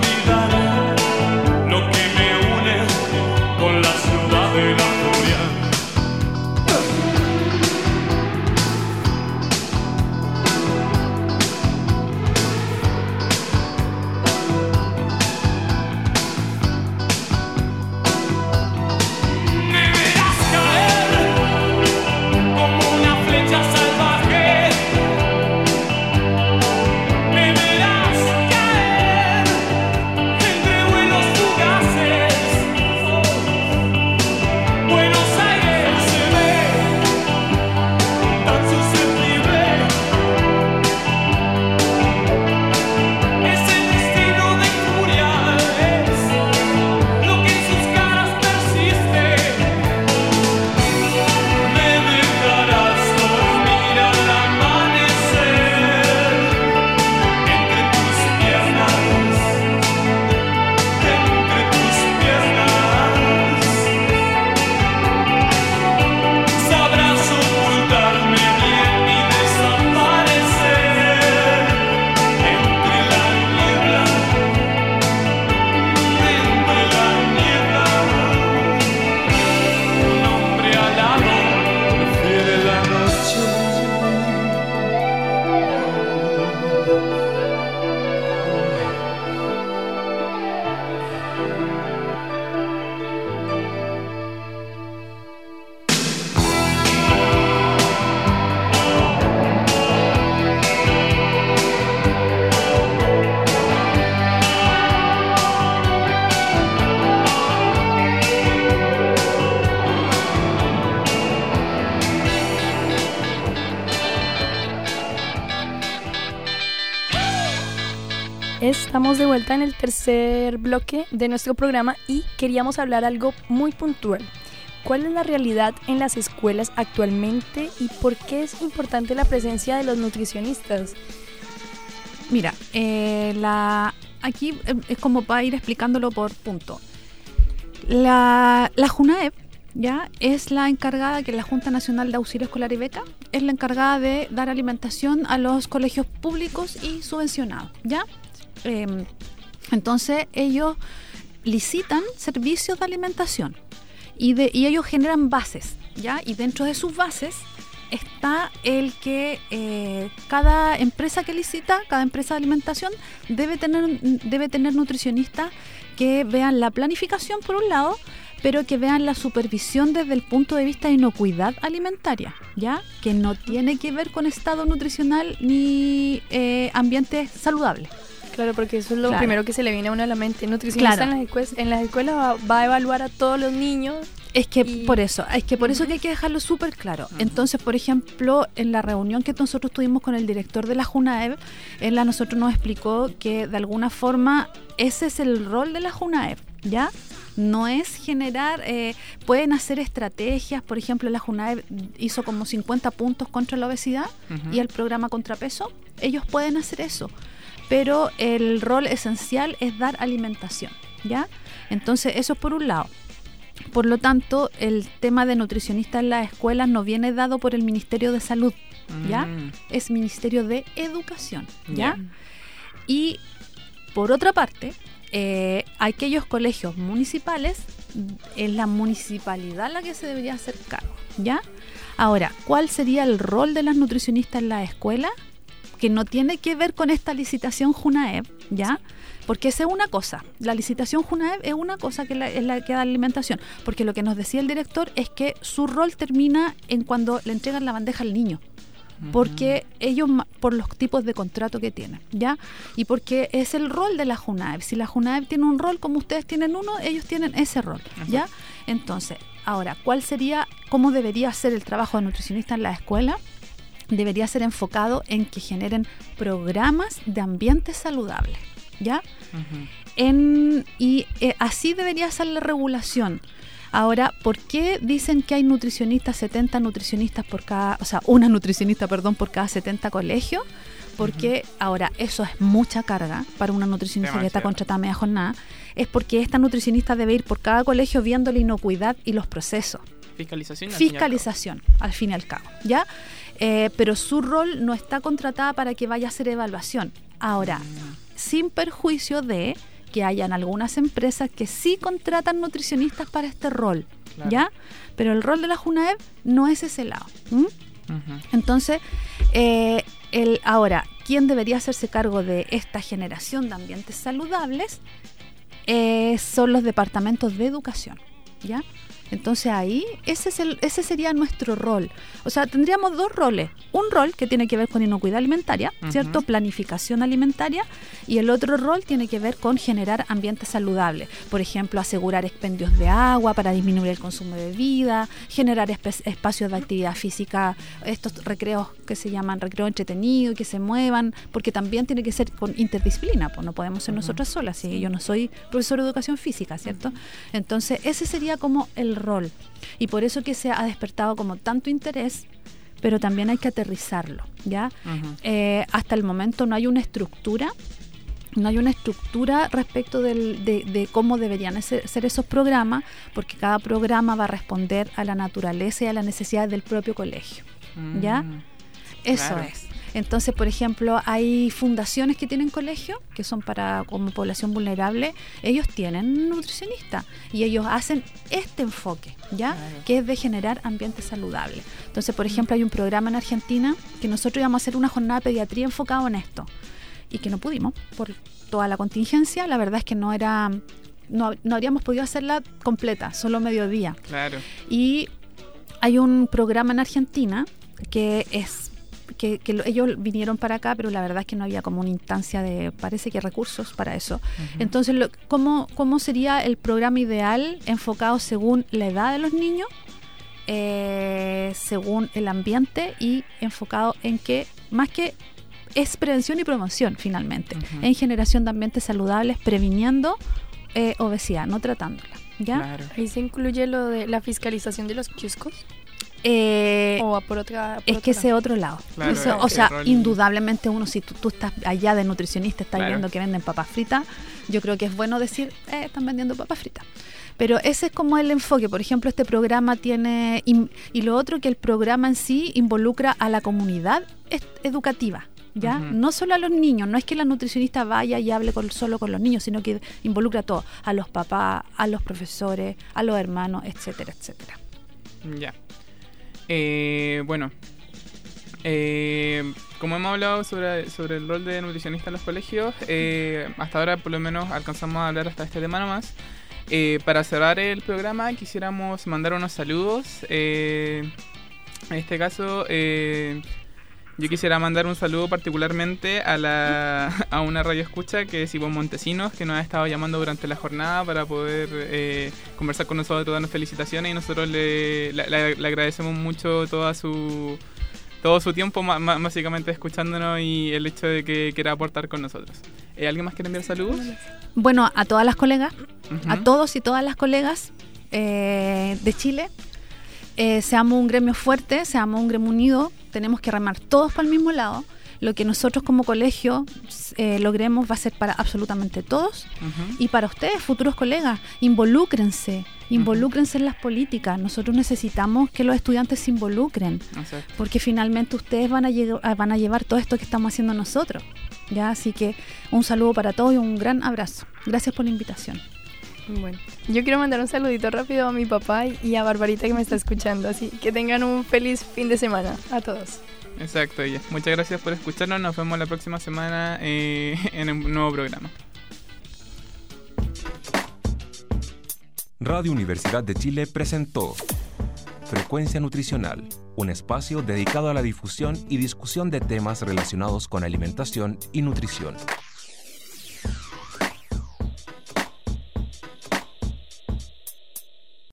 Con la ciudad de la furia. Estamos de vuelta en el tercer bloque de nuestro programa y queríamos hablar algo muy puntual. ¿Cuál es la realidad en las escuelas actualmente y por qué es importante la presencia de los nutricionistas? Mira, eh, la, aquí es como para ir explicándolo por punto. La, la JUNAEP ya es la encargada, que es la Junta Nacional de Auxilio Escolar y Beca, es la encargada de dar alimentación a los colegios públicos y subvencionados, ¿ya? Eh, entonces ellos licitan servicios de alimentación y, de, y ellos generan bases, ¿ya? Y dentro de sus bases está el que eh, cada empresa que licita, cada empresa de alimentación debe tener, debe tener nutricionistas que vean la planificación por un lado, pero que vean la supervisión desde el punto de vista de inocuidad alimentaria, ¿ya? Que no tiene que ver con estado nutricional ni eh, ambiente saludable. Claro, porque eso es lo claro. primero que se le viene a uno a la mente. Nutricionista Claro. en las escuelas, en las escuelas va, va a evaluar a todos los niños. Es que Y- por eso, es que por Ujú. eso que hay que dejarlo súper claro. Entonces, por ejemplo, en la reunión que nosotros tuvimos con el director de la JUNAEP, él a nosotros nos explicó que de alguna forma ese es el rol de la JUNAEP, ¿ya? No es generar, eh, pueden hacer estrategias, por ejemplo, la JUNAEP hizo como cincuenta puntos contra la obesidad Ujú. y el programa Contrapeso, ellos pueden hacer eso, pero el rol esencial es dar alimentación, ¿ya? Entonces, eso por un lado. Por lo tanto, el tema de nutricionista en las escuelas no viene dado por el Ministerio de Salud, ¿ya? Mm, Es Ministerio de Educación, ¿ya? Ya. Y por otra parte, eh, aquellos colegios municipales, es la municipalidad la que se debería hacer cargo, ¿ya? Ahora, ¿cuál sería el rol de las nutricionistas en la escuela? Que no tiene que ver con esta licitación JUNAEP, ¿ya? Porque esa es una cosa, la licitación JUNAEP es una cosa que la, es la que da alimentación, porque lo que nos decía el director es que su rol termina en cuando le entregan la bandeja al niño, porque ellos, ma- por los tipos de contrato que tienen, ¿ya? Y porque es el rol de la JUNAEP. Si la JUNAEP tiene un rol como ustedes tienen uno, ellos tienen ese rol, ¿ya? Entonces, ahora, ¿cuál sería, cómo debería ser el trabajo de nutricionista en la escuela? Debería ser enfocado en que generen programas de ambiente saludable, ¿ya? Ujú. En, y eh, así debería ser la regulación. Ahora, ¿por qué dicen que hay nutricionistas, setenta nutricionistas por cada, o sea, una nutricionista, perdón, por cada setenta colegios? Porque ahora eso es mucha carga para una nutricionista que está Demasiado. contratada a media jornada. Es porque esta nutricionista debe ir por cada colegio viendo la inocuidad y los procesos. Fiscalización. al fin y al cabo. Fiscalización, al fin y al cabo, ¿ya? Eh, pero su rol no está contratada para que vaya a hacer evaluación. Ahora, sin perjuicio de que hayan algunas empresas que sí contratan nutricionistas para este rol, Claro. ¿ya? Pero el rol de la JUNAEP no es ese lado. ¿m? Ujú. Entonces, eh, el, ahora, ¿quién debería hacerse cargo de esta generación de ambientes saludables? Eh, son los departamentos de educación, ¿ya? Entonces ahí, ese, es el, ese sería nuestro rol. O sea, tendríamos dos roles. Un rol que tiene que ver con inocuidad alimentaria, ¿cierto? Ujú. Planificación alimentaria. Y el otro rol tiene que ver con generar ambientes saludables. Por ejemplo, asegurar expendios de agua para disminuir el consumo de bebida, generar espe- espacios de actividad física, estos recreos que se llaman recreo entretenido, que se muevan, porque también tiene que ser con interdisciplina, pues no podemos ser nosotras solas. Si yo no soy profesora de educación física, ¿cierto? Entonces, ese sería como el rol. Y por eso que se ha despertado como tanto interés, pero también hay que aterrizarlo, ¿ya? Ujú. Eh, hasta el momento no hay una estructura, no hay una estructura respecto del, de, de cómo deberían ser, ser esos programas, porque cada programa va a responder a la naturaleza y a las necesidades del propio colegio, ¿ya? Mm. Eso Claro. es. Entonces, por ejemplo, hay fundaciones que tienen colegios, que son para como población vulnerable, ellos tienen nutricionista y ellos hacen este enfoque, ¿ya? Claro. Que es de generar ambiente saludable. Entonces, por ejemplo, hay un programa en Argentina que nosotros íbamos a hacer una jornada de pediatría enfocada en esto y que no pudimos por toda la contingencia. La verdad es que no era, no, no habríamos podido hacerla completa, solo mediodía. Claro. Y hay un programa en Argentina que es que, que lo- ellos vinieron para acá, pero la verdad es que no había como una instancia de, parece que recursos para eso. Entonces, lo, ¿cómo, ¿cómo sería el programa ideal enfocado según la edad de los niños, eh, según el ambiente y enfocado en que, más que es prevención y promoción finalmente, Uh-huh. en generación de ambientes saludables, previniendo eh, obesidad, no tratándola, ¿ya? Claro. Ahí se incluye lo de la fiscalización de los kioscos. Eh, O va por otra. por es otro que lado. ese otro lado. Claro, Eso, ese o sea, rol- indudablemente uno, si tú, tú estás allá de nutricionista, estás Claro. viendo que venden papas fritas, yo creo que es bueno decir, eh, están vendiendo papas fritas. Pero ese es como el enfoque. Por ejemplo, este programa tiene... Y, y lo otro, que el programa en sí involucra a la comunidad es- educativa, ¿ya? Ujú. No solo a los niños, no es que la nutricionista vaya y hable con, solo con los niños, sino que involucra a todos, a los papás, a los profesores, a los hermanos, etcétera, etcétera. Ya. Eh, bueno, eh, como hemos hablado sobre, sobre el rol de nutricionista en los colegios, eh, hasta ahora por lo menos alcanzamos a hablar hasta este tema nomás. Eh, para cerrar el programa quisiéramos mandar unos saludos. Eh, en este caso, eh, yo quisiera mandar un saludo particularmente a la a una radio escucha que es Ivonne Montesinos, que nos ha estado llamando durante la jornada para poder eh, conversar con nosotros, darnos felicitaciones, y nosotros le, le, le agradecemos mucho toda su todo su tiempo, ma, ma, básicamente escuchándonos, y el hecho de que quiera aportar con nosotros. Eh, ¿Alguien más quiere enviar saludos? Bueno, a todas las colegas, Uh-huh. a todos y todas las colegas eh, de Chile, eh, seamos un gremio fuerte, seamos un gremio unido, tenemos que remar todos para el mismo lado. Lo que nosotros como colegio eh, logremos va a ser para absolutamente todos. Uh-huh. Y para ustedes, futuros colegas, involúcrense, involúcrense en las políticas. Nosotros necesitamos que los estudiantes se involucren, Exacto. porque finalmente ustedes van a, lleg- van a llevar todo esto que estamos haciendo nosotros, ¿ya? Así que un saludo para todos y un gran abrazo. Gracias por la invitación. Bueno, yo quiero mandar un saludito rápido a mi papá y a Barbarita que me está escuchando. Así que tengan un feliz fin de semana a todos. Exacto, ella. Muchas gracias por escucharnos. Nos vemos la próxima semana eh, en un nuevo programa. Radio Universidad de Chile presentó Frecuencia Nutricional, un espacio dedicado a la difusión y discusión de temas relacionados con alimentación y nutrición.